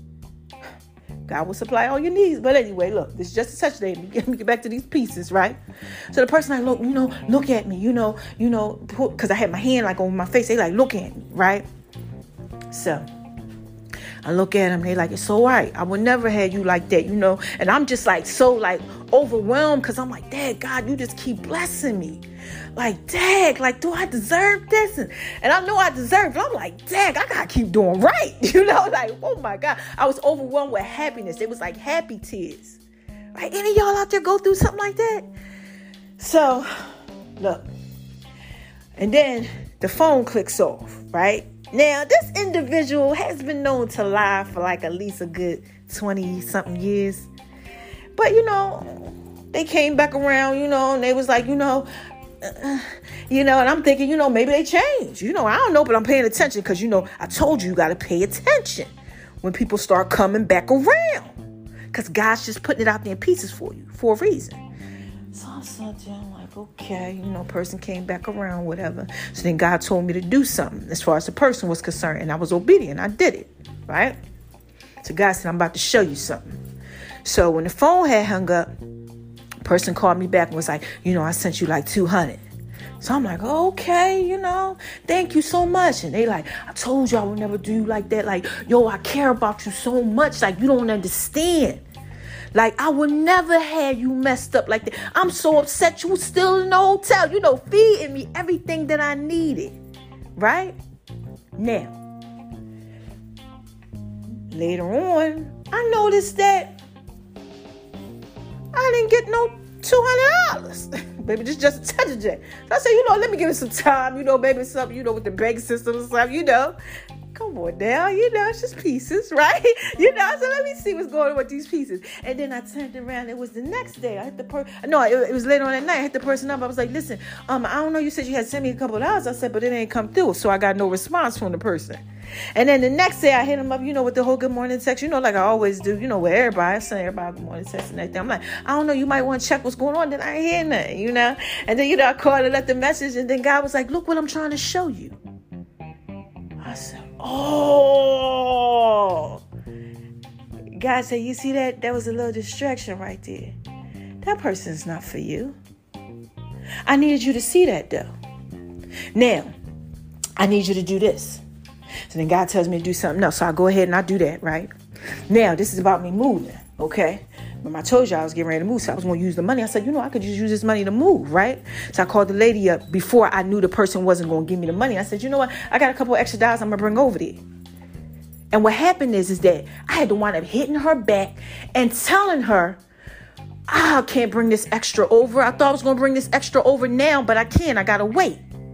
B: God will supply all your needs. But anyway, look, this is just a touch day. Let me get back to these pieces, right? So the person like, look, you know, look at me, you know, you know, because I had my hand like over my face. They like, look at me, right? So I look at them. They like, it's all right. I would never have you like that, you know. And I'm just like so like overwhelmed because I'm like, Dad, God, you just keep blessing me. Like, Dad, like, do I deserve this? And, and I know I deserve it. I'm like, Dad, I gotta keep doing right. You know, like, oh my God. I was overwhelmed with happiness. It was like happy tears. Like, any of y'all out there go through something like that? So, look. And then the phone clicks off, right? Now, this individual has been known to lie for like at least a good twenty-something years. But, you know, they came back around, you know, and they was like, you know, uh, you know, and I'm thinking, you know, maybe they changed. You know, I don't know, but I'm paying attention because, you know, I told you you got to pay attention when people start coming back around because God's just putting it out there in pieces for you for a reason. So I'm sitting there, I'm like, okay, you know, person came back around, whatever. So then God told me to do something as far as the person was concerned, and I was obedient. I did it, right? So God said, I'm about to show you something. So when the phone had hung up, person called me back and was like, you know, I sent you like two hundred. So I'm like, okay, you know, thank you so much. And they like, I told you I would never do you like that. Like, yo, I care about you so much. Like, you don't understand. Like, I would never have you messed up like that. I'm so upset you were still in the hotel, you know, feeding me everything that I needed. Right? Now, later on, I noticed that I didn't get no two hundred dollars. Baby, just just a touch of J. So I said, you know, let me give it some time, you know, maybe something, you know, with the bank system and stuff, you know. Come on now, you know, it's just pieces, right? You know, so let me see what's going on with these pieces. And then I turned around. It was the next day. I hit the person. No, it, it was later on at night. I hit the person up. I was like, listen, um, I don't know. You said you had sent me a couple of dollars. I said, but it ain't come through. So I got no response from the person. And then the next day I hit him up, you know, with the whole good morning text, you know, like I always do, you know, with everybody. I send everybody good morning text and everything. I'm like, I don't know. You might want to check what's going on. Then I ain't hear nothing, you know. And then, you know, I called and left the message. And then God was like, look what I'm trying to show you. I said, oh. God said, you see that? That was a little distraction right there. That person's not for you. I needed you to see that, though. Now, I need you to do this. So then God tells me to do something else. So I go ahead and I do that, right? Now, this is about me moving, okay? When I told you I was getting ready to move, so I was going to use the money. I said, you know, I could just use this money to move, right? So I called the lady up before I knew the person wasn't going to give me the money. I said, you know what? I got a couple of extra dollars I'm going to bring over there. And what happened is, is that I had to wind up hitting her back and telling her, ah, I can't bring this extra over. I thought I was going to bring this extra over now, but I can't. I got to wait.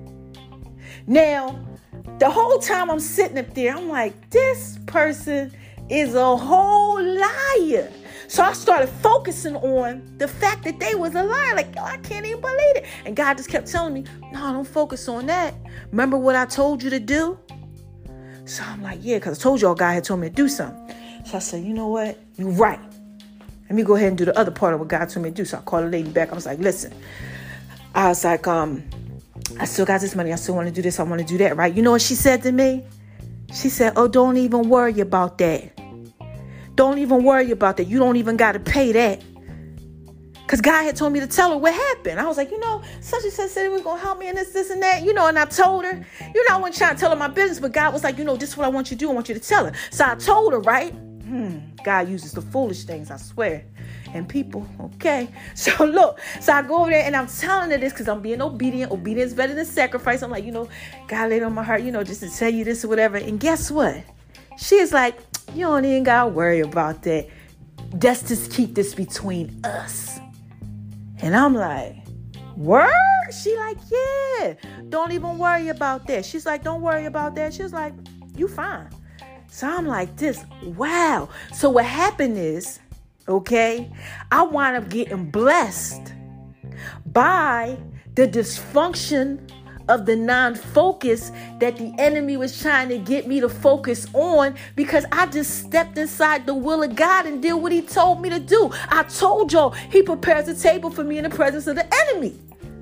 B: Now, the whole time I'm sitting up there, I'm like, this person is a whole liar. So I started focusing on the fact that they was a liar. Like, yo, I can't even believe it. And God just kept telling me, no, don't focus on that. Remember what I told you to do? So I'm like, yeah, because I told y'all God had told me to do something. So I said, you know what? You're right. Let me go ahead and do the other part of what God told me to do. So I called the lady back. I was like, listen. I was like, um, I still got this money. I still want to do this. I want to do that, right? You know what she said to me? She said, oh, don't even worry about that. Don't even worry about that. You don't even got to pay that. Because God had told me to tell her what happened. I was like, you know, such and such said he was going to help me in this, this, and that. You know, and I told her. You know, I wasn't trying to tell her my business, but God was like, you know, this is what I want you to do. I want you to tell her. So I told her, right? Hmm. God uses the foolish things, I swear. And people, okay? So look, so I go over there and I'm telling her this because I'm being obedient. Obedience is better than sacrifice. I'm like, you know, God laid on my heart, you know, just to tell you this or whatever. And guess what? She is like, you don't even got to worry about that. Let's just keep this between us. And I'm like, word? She like, yeah, don't even worry about that. She's like, don't worry about that. She was like, you fine. So I'm like this, wow. So what happened is, okay, I wound up getting blessed by the dysfunction of the non-focus that the enemy was trying to get me to focus on, because I just stepped inside the will of God and did what he told me to do. I told y'all he prepares a table for me in the presence of the enemy.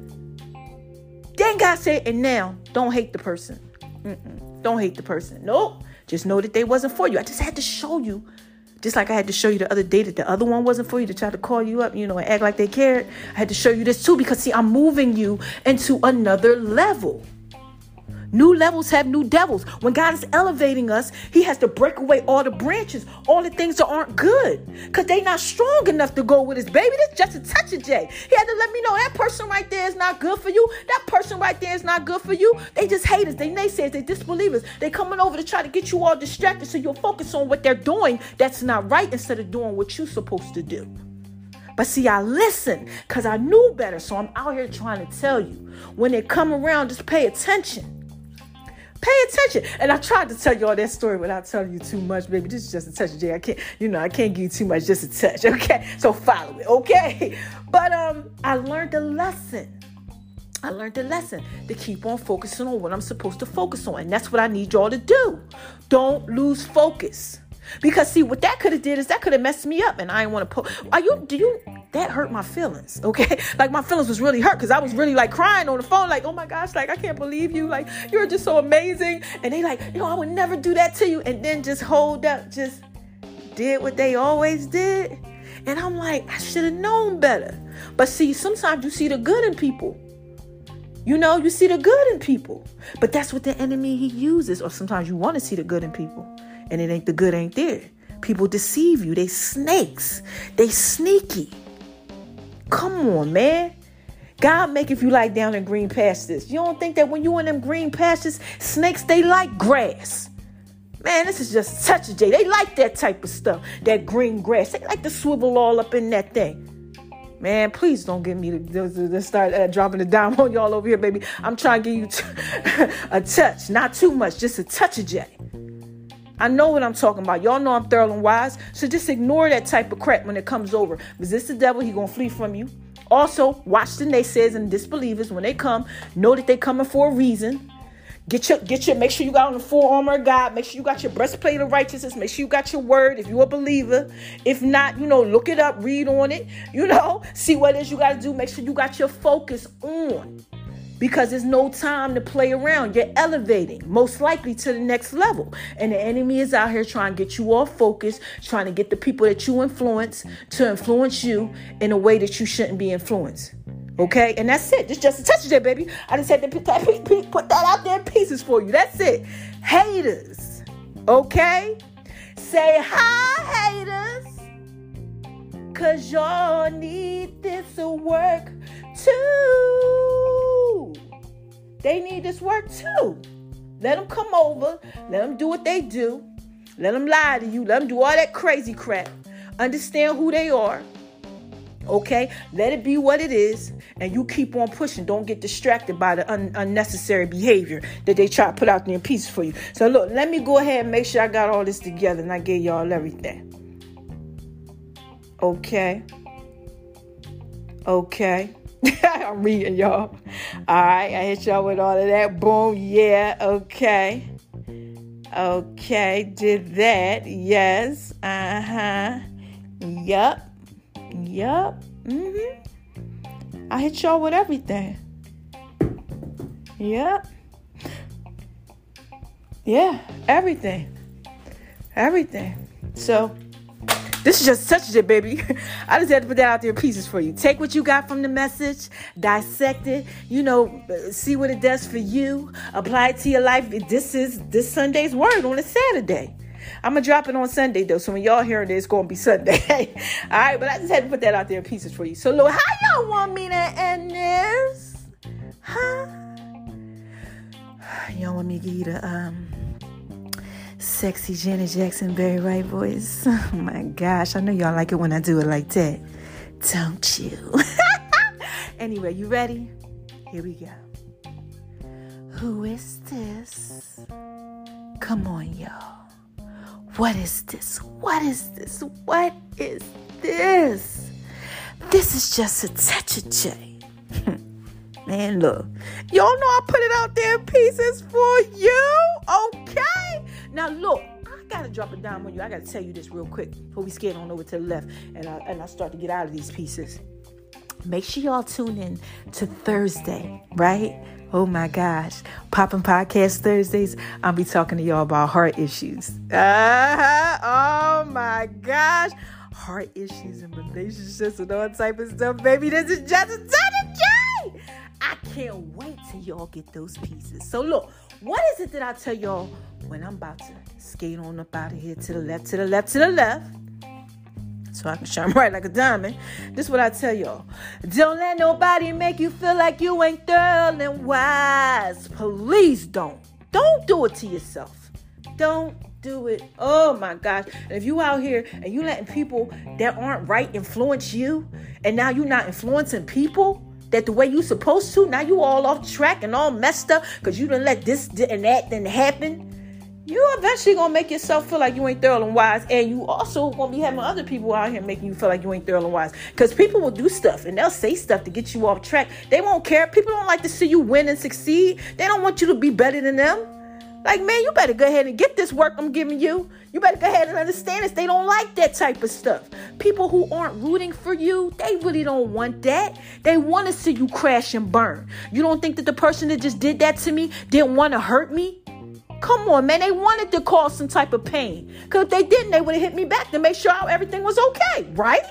B: Then God said, and now don't hate the person. Mm-mm. Don't hate the person. Nope. Just know that they wasn't for you. I just had to show you. Just like I had to show you the other day that the other one wasn't for you, to try to call you up, you know, and act like they cared. I had to show you this too, because see, I'm moving you into another level. New levels have new devils. When God is elevating us, he has to break away all the branches, all the things that aren't good, because they not strong enough to go with us, baby. This just a touch of J. He had to let me know that person right there is not good for you. That person right there is not good for you. They just haters. They naysayers. They disbelievers. They coming over to try to get you all distracted so you'll focus on what they're doing that's not right instead of doing what you're supposed to do. But see, I listened because I knew better. So I'm out here trying to tell you, when they come around, just pay attention. Pay attention. And I tried to tell you all that story without telling you too much, baby. This is just a touch, Jay. I can't, you know, I can't give you too much, just a touch, okay? So follow it, okay? But um, I learned a lesson. I learned a lesson to keep on focusing on what I'm supposed to focus on. And that's what I need y'all to do. Don't lose focus. Because see, what that could have did is that could have messed me up, and I didn't want to. Po- Are you? Do you? That hurt my feelings. Okay, like my feelings was really hurt because I was really like crying on the phone, like, oh my gosh, like I can't believe you, like you're just so amazing. And they like, you know, I would never do that to you, and then just hold up, just did what they always did, and I'm like, I should have known better. But see, sometimes you see the good in people. You know, you see the good in people, but that's what the enemy he uses. Or sometimes you want to see the good in people. And it ain't, the good ain't there. People deceive you. They snakes. They sneaky. Come on, man. God make if you like down in green pastures. You don't think that when you in them green pastures, snakes, they like grass. Man, this is just a touch of J. They like that type of stuff. That green grass. They like to swivel all up in that thing. Man, please don't get me to, to, to start uh, dropping the dime on y'all over here, baby. I'm trying to give you t- a touch. Not too much. Just a touch of J. I know what I'm talking about. Y'all know I'm thorough and wise. So just ignore that type of crap when it comes over. Resist the devil. He going to flee from you. Also, watch the naysayers and disbelievers. When they come, know that they coming for a reason. Get your, get your, make sure you got on the full armor of God. Make sure you got your breastplate of righteousness. Make sure you got your word if you're a believer. If not, you know, look it up, read on it, you know, see what it is you got to do. Make sure you got your focus on. Because there's no time to play around. You're elevating, most likely to the next level. And the enemy is out here trying to get you off focus, trying to get the people that you influence to influence you in a way that you shouldn't be influenced. Okay? And that's it. It's just a touch of that, baby. I just had to put that, put that out there in pieces for you. That's it. Haters. Okay? Say hi, haters. Cause y'all need this work too. They need this work too. Let them come over. Let them do what they do. Let them lie to you. Let them do all that crazy crap. Understand who they are. Okay? Let it be what it is. And you keep on pushing. Don't get distracted by the un- unnecessary behavior that they try to put out there in pieces for you. So look, let me go ahead and make sure I got all this together and I gave y'all everything. Okay? Okay? I'm reading, y'all. All right, I hit y'all with all of that. Boom, yeah, okay. Okay, did that, yes, uh-huh. Yup, yup, mm-hmm. I hit y'all with everything. Yep. Yeah, everything. Everything. So, this is just such a baby. I just had to put that out there in pieces for you. Take what you got from the message, dissect it, you know, see what it does for you, apply it to your life. This is this Sunday's word on a Saturday. I'm going to drop it on Sunday, though. So when y'all hearing it, it's going to be Sunday. All right, but I just had to put that out there in pieces for you. So, Lord, how y'all want me to end this? Huh? Y'all want me to give you the, um... sexy Janet Jackson Barry White voice. Oh my gosh, I know y'all like it when I do it like that. Don't you? Anyway, you ready? Here we go. Who is this? Come on, y'all. What is this? What is this? What is this? This is just a touch of J. Man, look. Y'all know I put it out there in pieces for you. Okay? Now, look. I got to drop it down on you. I got to tell you this real quick before we skate on over to the left and I, and I start to get out of these pieces. Make sure y'all tune in to Thursday, right? Oh, my gosh. Poppin' Podcast Thursdays. I'll be talking to y'all about heart issues. Uh-huh. Oh, my gosh. Heart issues and relationships and all type of stuff. Baby, this is just a J. I can't wait till y'all get those pieces. So look, what is it that I tell y'all when I'm about to skate on up out of here to the left, to the left, to the left, so I can shine bright like a diamond? This is what I tell y'all. Don't let nobody make you feel like you ain't thorough and wise. Please don't. Don't do it to yourself. Don't do it. Oh my gosh. And if you out here and you letting people that aren't right influence you, and now you're not influencing people that the way you supposed to, now you all off track and all messed up because you done let this and that then happen, you eventually gonna make yourself feel like you ain't thorough and wise, and you also gonna be having other people out here making you feel like you ain't thorough and wise, because people will do stuff and they'll say stuff to get you off track. They won't care. People don't like to see you win and succeed. They don't want you to be better than them. Like, man, you better go ahead and get this work I'm giving you. You better go ahead and understand this. They don't like that type of stuff. People who aren't rooting for you, they really don't want that. They want to see you crash and burn. You don't think that the person that just did that to me didn't want to hurt me? Come on, man. They wanted to cause some type of pain. Because if they didn't, they would have hit me back to make sure everything was okay, right?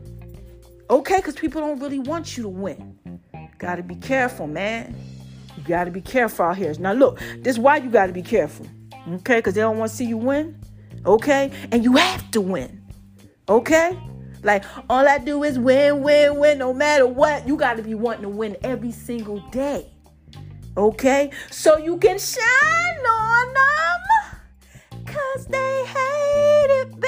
B: Okay, because people don't really want you to win. Got to be careful, man. You got to be careful out here. Now, look, this is why you got to be careful. Okay? Because they don't want to see you win. Okay? And you have to win. Okay? Like, all I do is win, win, win, no matter what. You got to be wanting to win every single day. Okay? So you can shine on them. Because they hate it,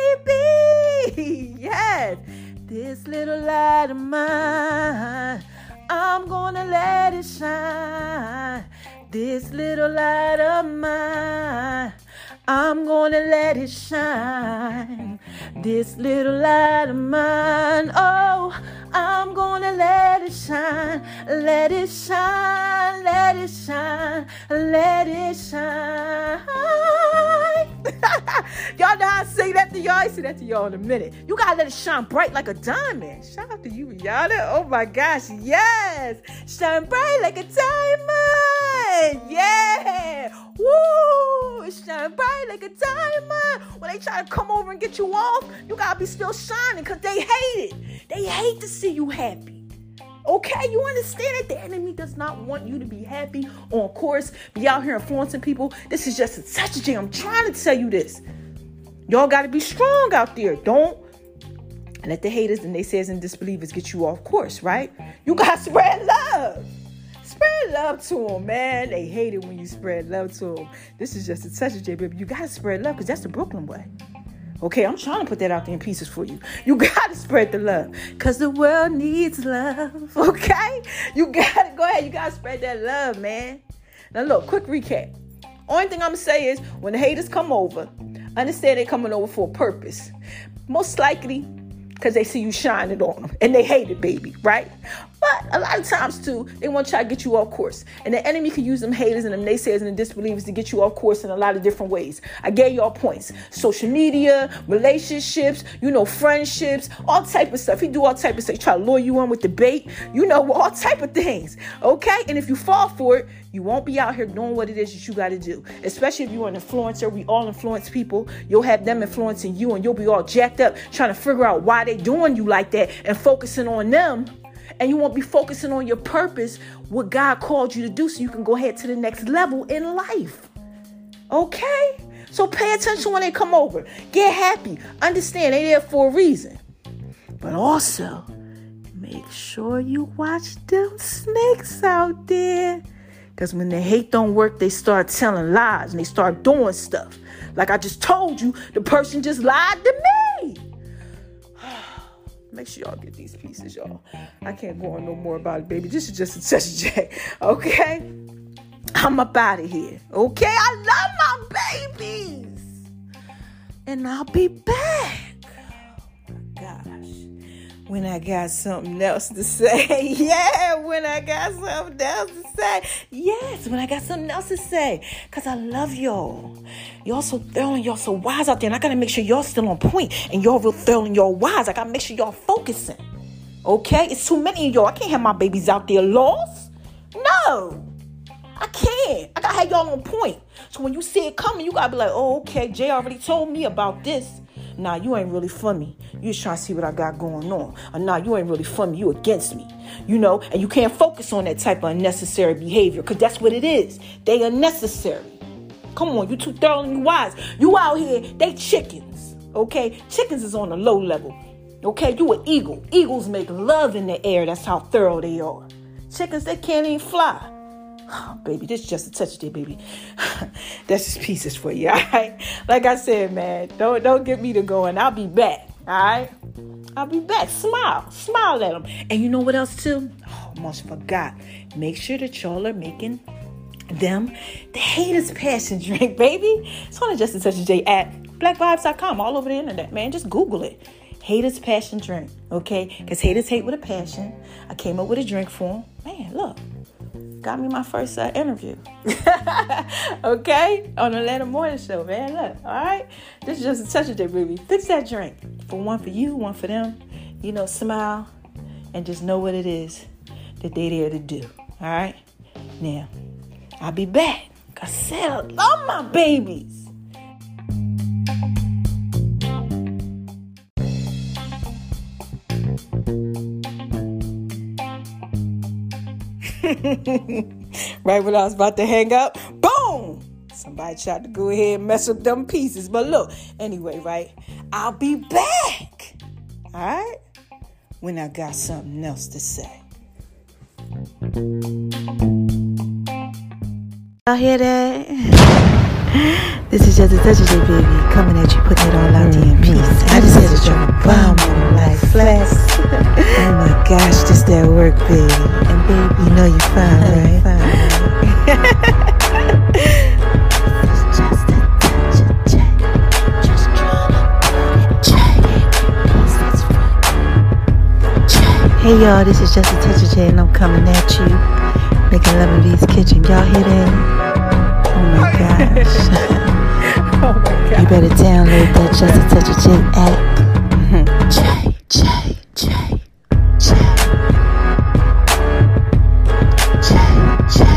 B: baby. Yes. This little light of mine, I'm gonna let it shine. This little light of mine, I'm gonna let it shine. This little light of mine, oh, I'm gonna let it shine. Let it shine, let it shine, let it shine. Y'all know how I sing that to y'all? I say that to y'all in a minute. You gotta let it shine bright like a diamond. Shout out to you, y'all. Oh my gosh, yes. Shine bright like a diamond. Yeah. Woo. Shine bright like a diamond. When they try to come over and get you off, you gotta be still shining because they hate it. They hate to see you happy. Okay, you understand it? The enemy does not want you to be happy, on course, be out here influencing people. This is just a such a jam. I'm trying to tell you this. Y'all got to be strong out there. Don't Let the haters and naysayers and disbelievers get you off course, right? You got to spread love. Spread love to them, man. They hate it when you spread love to them. This is just a touch of J, baby. You got to spread love because that's the Brooklyn way. Okay, I'm trying to put that out there in pieces for you. You got to spread the love because the world needs love, okay? You got to go ahead. You got to spread that love, man. Now, look, quick recap. Only thing I'm going to say is when the haters come over, understand they're coming over for a purpose. Most likely because they see you shining on them and they hate it, baby, right? But a lot of times, too, they want to try to get you off course. And the enemy can use them haters and them naysayers and the disbelievers to get you off course in a lot of different ways. I gave y'all points. Social media, relationships, you know, friendships, all type of stuff. He do all type of stuff. He try to lure you on with debate, you know, all type of things, okay? And if you fall for it, you won't be out here doing what it is that you got to do. Especially if you're an influencer. We all influence people. You'll have them influencing you and you'll be all jacked up trying to figure out why they doing you like that and focusing on them. And you won't be focusing on your purpose, what God called you to do so you can go ahead to the next level in life. Okay? So pay attention when they come over. Get happy. Understand they're there for a reason. But also, make sure you watch them snakes out there. Because when the hate don't work, they start telling lies and they start doing stuff. Like I just told you, the person just lied to me. Make sure y'all get these pieces, y'all. I can't go on no more about it, baby. This is just a touch of J, okay? I'm up out of here, okay? I love my babies. And I'll be back. Oh, my gosh. When I got something else to say. Yeah, when I got something else to say. Yes, when I got something else to say. Because I love y'all. Y'all so thorough and y'all so wise out there. And I got to make sure y'all still on point. And y'all real thorough and y'all wise. I got to make sure y'all focusing. Okay? It's too many of y'all. I can't have my babies out there lost. No. I can't. I got to have y'all on point. So when you see it coming, you got to be like, oh, okay, Jay already told me about this. Nah, you ain't really for me. You just trying to see what I got going on. Or nah, you ain't really for me. You against me. You know, and you can't focus on that type of unnecessary behavior because that's what it is. They unnecessary. Come on, you too thorough and wise. You out here, they chickens. Okay? Chickens is on a low level. Okay? You an eagle. Eagles make love in the air. That's how thorough they are. Chickens, they can't even fly. Oh, baby, this is just a touch there, baby. That's just pieces for you, all right? Like I said, man, don't don't get me to going. I'll be back, all right? I'll be back. Smile. Smile at them. And you know what else, too? Oh, almost forgot. Make sure that y'all are making them the haters passion drink, baby. It's on Just a Touch of J at black vibes dot com, all over the internet, man. Just Google it. Haters passion drink, okay? Because haters hate with a passion. I came up with a drink for them. Man, look. Got me my first uh, interview. Okay? On the Atlanta Morning Show, man. Look, all right? This is just a touch of day, baby. Fix that drink. For one for you, one for them. You know, smile and just know what it is that they there to do. All right? Now, I'll be back. I said I love my babies. Right when I was about to hang up, boom! Somebody tried to go ahead and mess up them pieces. But look, anyway, right? I'll be back. All right? When I got something else to say.
A: Y'all hear that? This is Just a Touch of J, baby. Coming at you, putting it all out there in peace. I just had to drop a bomb on them like flex. Oh my gosh, just that work, baby. And baby, you know you fine, right? Fine, right? It's just a touch of J. Just trying to put it J. J. Hey y'all, this is Just a Touch of J, and I'm coming at you, making love in V's kitchen. Y'all hear that? Oh my gosh.
B: Oh my God.
A: You better download that Just a Touch of J app. J, J, J, J. J, J.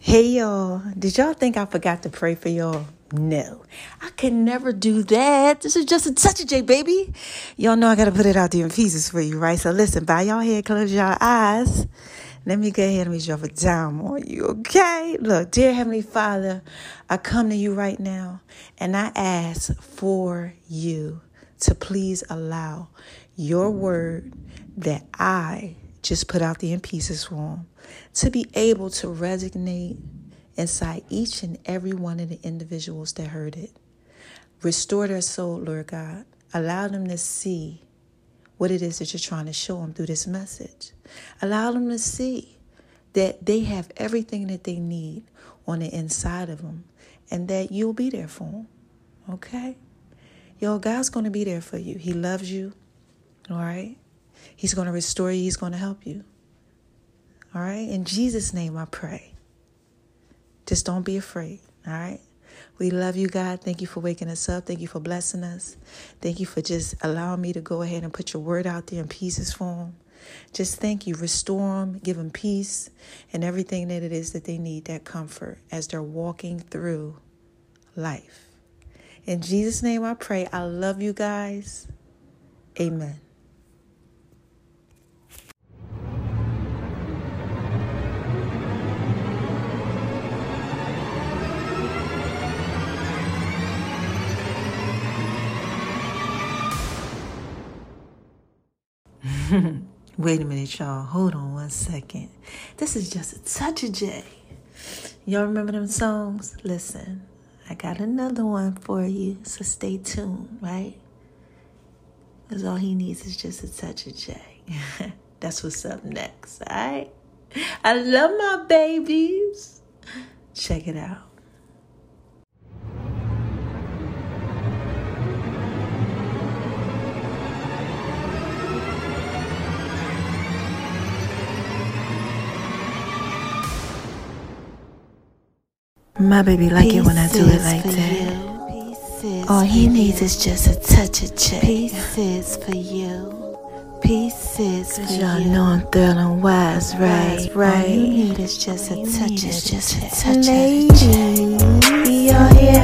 B: Hey y'all, did y'all think I forgot to pray for y'all? No, I can never do that. This is just a touch of J, baby. Y'all know I got to put it out there in pieces for you, right? So listen, bow y'all head, close y'all eyes. Let me go ahead and drop it down on you, okay? Look, dear Heavenly Father, I come to you right now and I ask for you to please allow your word that I just put out there in pieces form to be able to resonate inside each and every one of the individuals that heard it. Restore their soul, Lord God. Allow them to see what it is that you're trying to show them through this message. Allow them to see that they have everything that they need on the inside of them and that you'll be there for them, okay? Yo, God's going to be there for you. He loves you, all right? He's going to restore you. He's going to help you, all right? In Jesus' name I pray. Just don't be afraid, all right? We love you, God. Thank you for waking us up. Thank you for blessing us. Thank you for just allowing me to go ahead and put your word out there in pieces for them. Just thank you. Restore them, give them peace and everything that it is that they need, that comfort as they're walking through life. In Jesus' name I pray. I love you guys. Amen. Wait a minute, y'all. Hold on one second. This is just a touch of J. Y'all remember them songs? Listen, I got another one for you, so stay tuned, right? Because all he needs is just a touch of J. That's what's up next, all right? I love my babies. Check it out. My baby like it when I do it like that. All he needs is just a touch of J.
A: Pieces for you. Pieces for you.
B: Y'all know I'm thrilling wise, right? Right.
A: All you need is just a touch of J.
B: Just a touch of
A: Lady,
B: J.
A: y'all hear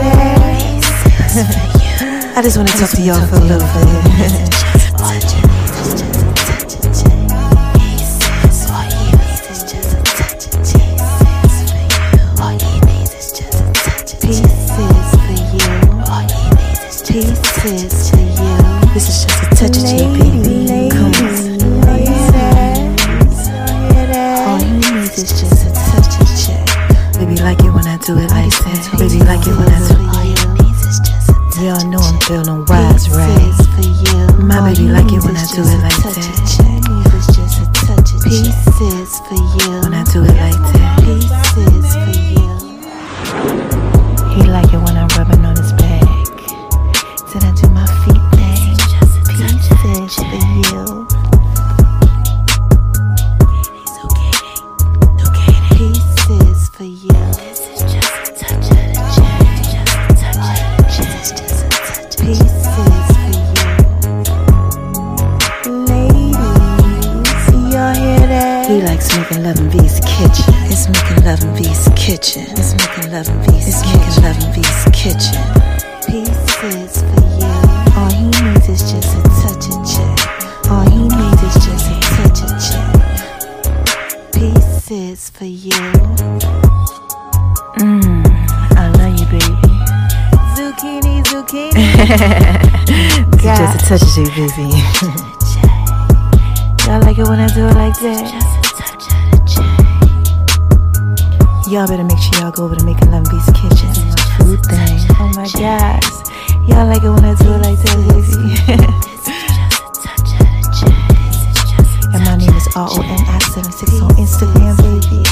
A: that?
B: I just want to talk to y'all for a little bit.
A: All you need is just a touch of J. Pieces. All you need is just a touch of J. Pieces for you. All you need is just a touch of J. Pieces for you. All you need is just pieces for you.
B: This is just a touch of J, baby. Come on.
A: All you need is just a touch of J.
B: Baby like it when I do it like that. Baby like it when I do it.
A: All you need is just a touch.
B: Y'all know I'm feeling wise, right?
A: For you.
B: My baby like it when I do it like that.
A: It's just a touch of pieces for you.
B: When I do it like that.
A: Pieces for you.
B: He like it when I'm rubbing on his back. Then I do my feet thing.
A: Pieces for you. Pieces for you. This is just a touch of the J. Just a touch of the J. It's just a touch of pieces for you. Ladies, y'all hear that?
B: He likes making love in V's kitchen. It's making love in V's kitchen. It's making love in V's It's making love in V's kitchen.
A: Pieces for you. All he needs is just a touch of J. All he needs is just a touch of J. Pieces for you.
B: Mmm, I love you, baby.
A: Zucchini, zucchini.
B: It's just a touch of J, baby. Y'all like it when I do it like that?
A: Just a touch of the J.
B: Y'all better make sure y'all go over to Making Love in V's kitchen. My food thing. Oh my gosh. Y'all like it when I do it like that, baby. And my name is R O N I seventy-six on Instagram, baby.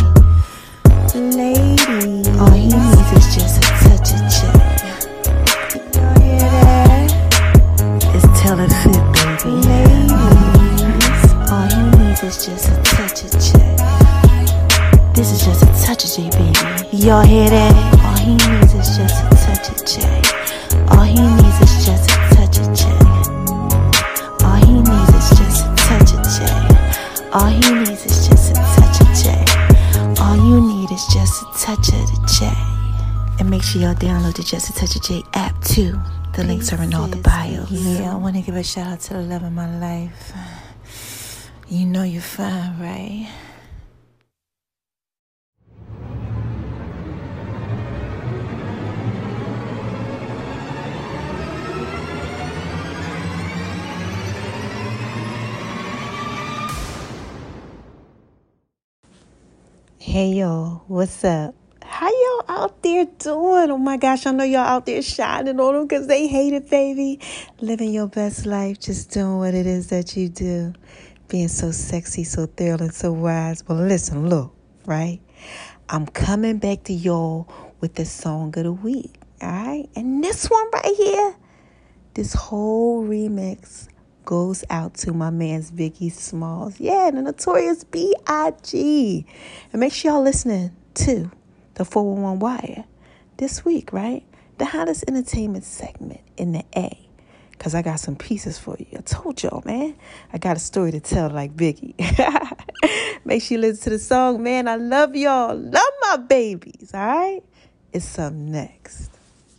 A: Lady,
B: all he needs is just a touch of J.
A: Y'all hear that?
B: It's tell it fit, baby.
A: Ladies, all he needs is just a touch of J.
B: This is just a touch of J, baby.
A: Y'all hear that? All he needs is just a touch of J. All he needs is just a touch of J. All he needs is just a touch of J. All he needs is just a touch of J. All you need is just Just a Touch of the J. And make sure y'all download the Just a Touch of J app too. The links are in all the bios. Yeah, I want to give a shout out to the love of my life. You know you're fine, right? Hey y'all, what's up? How y'all out there doing? Oh my gosh, I know y'all out there shining on them because they hate it, baby. Living your best life, just doing what it is that you do. Being so sexy, so thrilling, so wise. Well, listen, look, right? I'm coming back to y'all with the song of the week, all right? And this one right here, this whole remix goes out to my man's Biggie Smalls. Yeah, the Notorious B I G And make sure y'all listening to the four one one Wire this week, right? The hottest entertainment segment in the A. Because I got some pieces for you. I told y'all, man. I got a story to tell like Biggie. Make sure you listen to the song, man. I love y'all. Love my babies, all right? It's up next.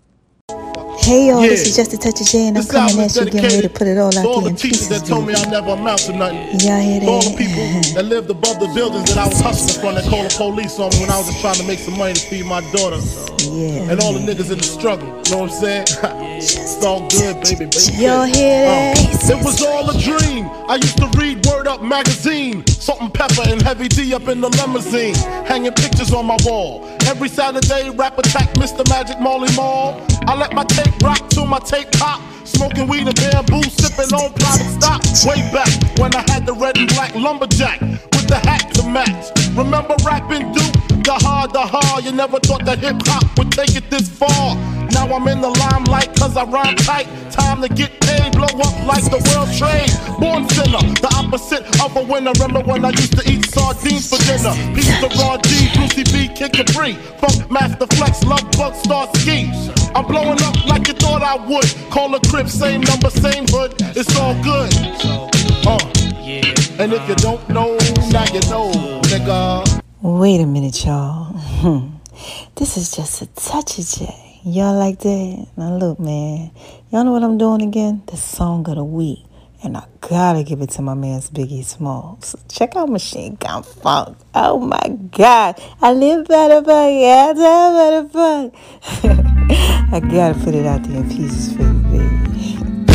A: Hey y'all, yeah. This is Just a Touch of J, and I'm this coming at you getting ready to put it all out there in pieces. That told me I never amount to nothing. Y'all hear that? For all the people that lived above the buildings that I was hustling from, that called the police on me when I was just trying to make some money to feed my daughter. Yeah. And all the niggas in the struggle. You know what I'm saying? It's all good, baby, baby. Y'all hear that? Uh, it was all a dream. I used to read Word Up magazine. Salt and Pepper and Heavy D up in the limousine. Hanging pictures on my wall. Every Saturday, rap attack Mister Magic Molly Mall. I let my tape rock till my tape pop. Smoking weed and bamboo, sipping on private stock. Way back when I had the red and black lumberjack with the hat to match. Remember rapping Duke? The hard, the hard. You never thought that hip hop would take it this far. Now I'm in the limelight cause I rhyme tight. Time to get paid, blow up like the world trade. Born sinner, the opposite of a winner. Remember when I used to eat sardines for dinner? Peace to Raw G, Brucey B, Kid Capri, Funk Master Flex, Love Bug, Star Ski. I'm blowing up like you thought I would. Call a crib, same number, same hood. It's all good. Uh, and if you don't know, now you know, nigga. Wait a minute, y'all. This is Just a Touch of J. Y'all like that? Now look, man. Y'all know what I'm doing again? The song of the week. And I gotta give it to my man's Biggie Smalls. Check out Machine Gun Funk. Oh my God. I live by the funk. Yeah, I live by the funk. I gotta put it out there in pieces for you, baby.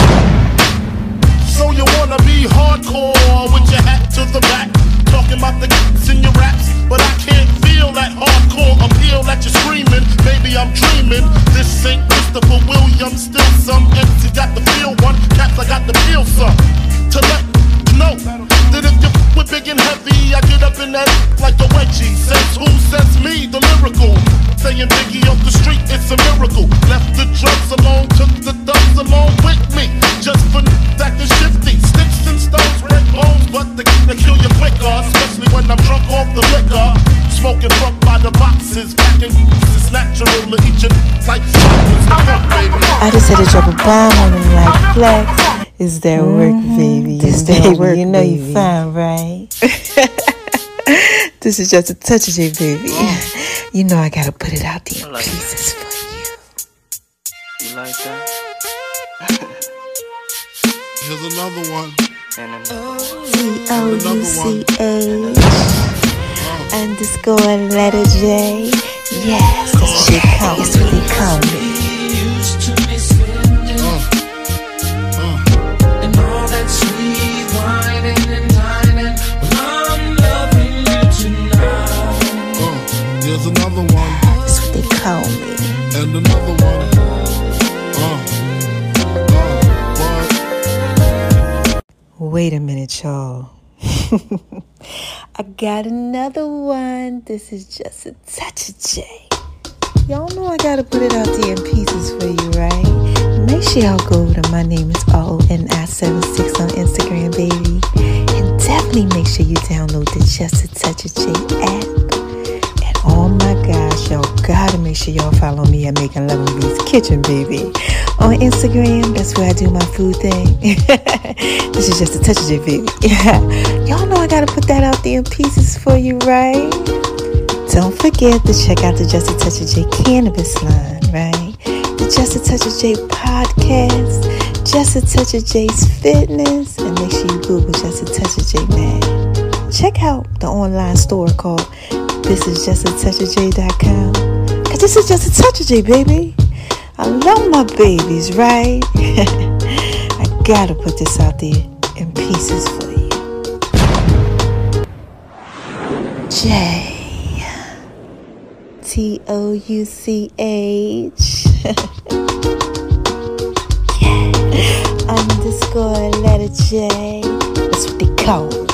C: So you wanna be hardcore with your hat to the back, talking about the kicks in your raps, but I can't feel that hardcore appeal that you're screaming. Maybe I'm dreaming. This ain't Christopher Williams, still some M C got the feel one, caps I got the feel some. To let you know that if you f with big and heavy, I get up in that like the wedgie. Says who? Says me, the lyrical. Saying Biggie off the street, it's a miracle. Left the drugs alone, took the thugs along with me. Just for acting shifty, sticks and stones, break bones, but they, they kill you quicker, especially when I'm drunk off the liquor. Smoking fuck by the boxes, packing it's natural to eat your like
A: I just had to drop a bomb on them like flex. Is that mm-hmm. work, baby? Is that work, you know baby. You fine, right? This is Just a Touch of J, baby. Oh. You know I gotta put it out there in like pieces that. For you.
C: You like that? Here's another one. And
A: V O U C H underscore letter J. Yes, that's what they call me. That's what they call me.
C: And all that sweet whining and dining, I'm loving you tonight. Uh, here's another one.
A: That's what they call me.
C: And another one. Uh, uh, what?
A: Wait a minute, y'all. I got another one. This is Just a Touch of J. Y'all know I gotta put it out there in pieces for you, right? Make sure y'all go to My Name Is O N I seventy-six on Instagram, baby. And definitely make sure you download the Just a Touch of J app. And oh my gosh, y'all gotta make sure y'all follow me at Making Love in B's Kitchen, baby. On Instagram, that's where I do my food thing. This is Just a Touch of J, baby. Y'all know I gotta put that out there in pieces for you, right? Don't forget to check out the Just a Touch of J Cannabis line, right? The Just a Touch of J podcast, Just a Touch of J's fitness, and make sure you Google Just a Touch of J, man. Check out the online store called this is just a touch of j dot com, because this is Just a Touch of J, baby. I love my babies, right? I gotta put this out there in pieces for you. J. T O U C H. Yeah. Underscore letter J. That's what they call me.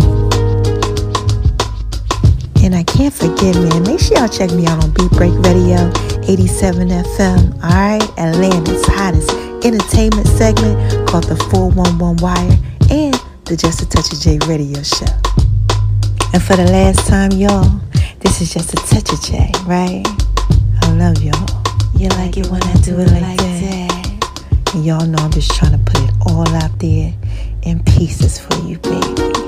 A: And I can't forget, man, make sure y'all check me out on Beat Break Radio, eighty-seven F M, alright? Atlanta's hottest entertainment segment called the four one one Wire and the Just a Touch of J radio show. And for the last time, y'all, this is Just a Touch of J, right? I love y'all. You like it when I do it like that. And y'all know I'm just trying to put it all out there in pieces for you, baby.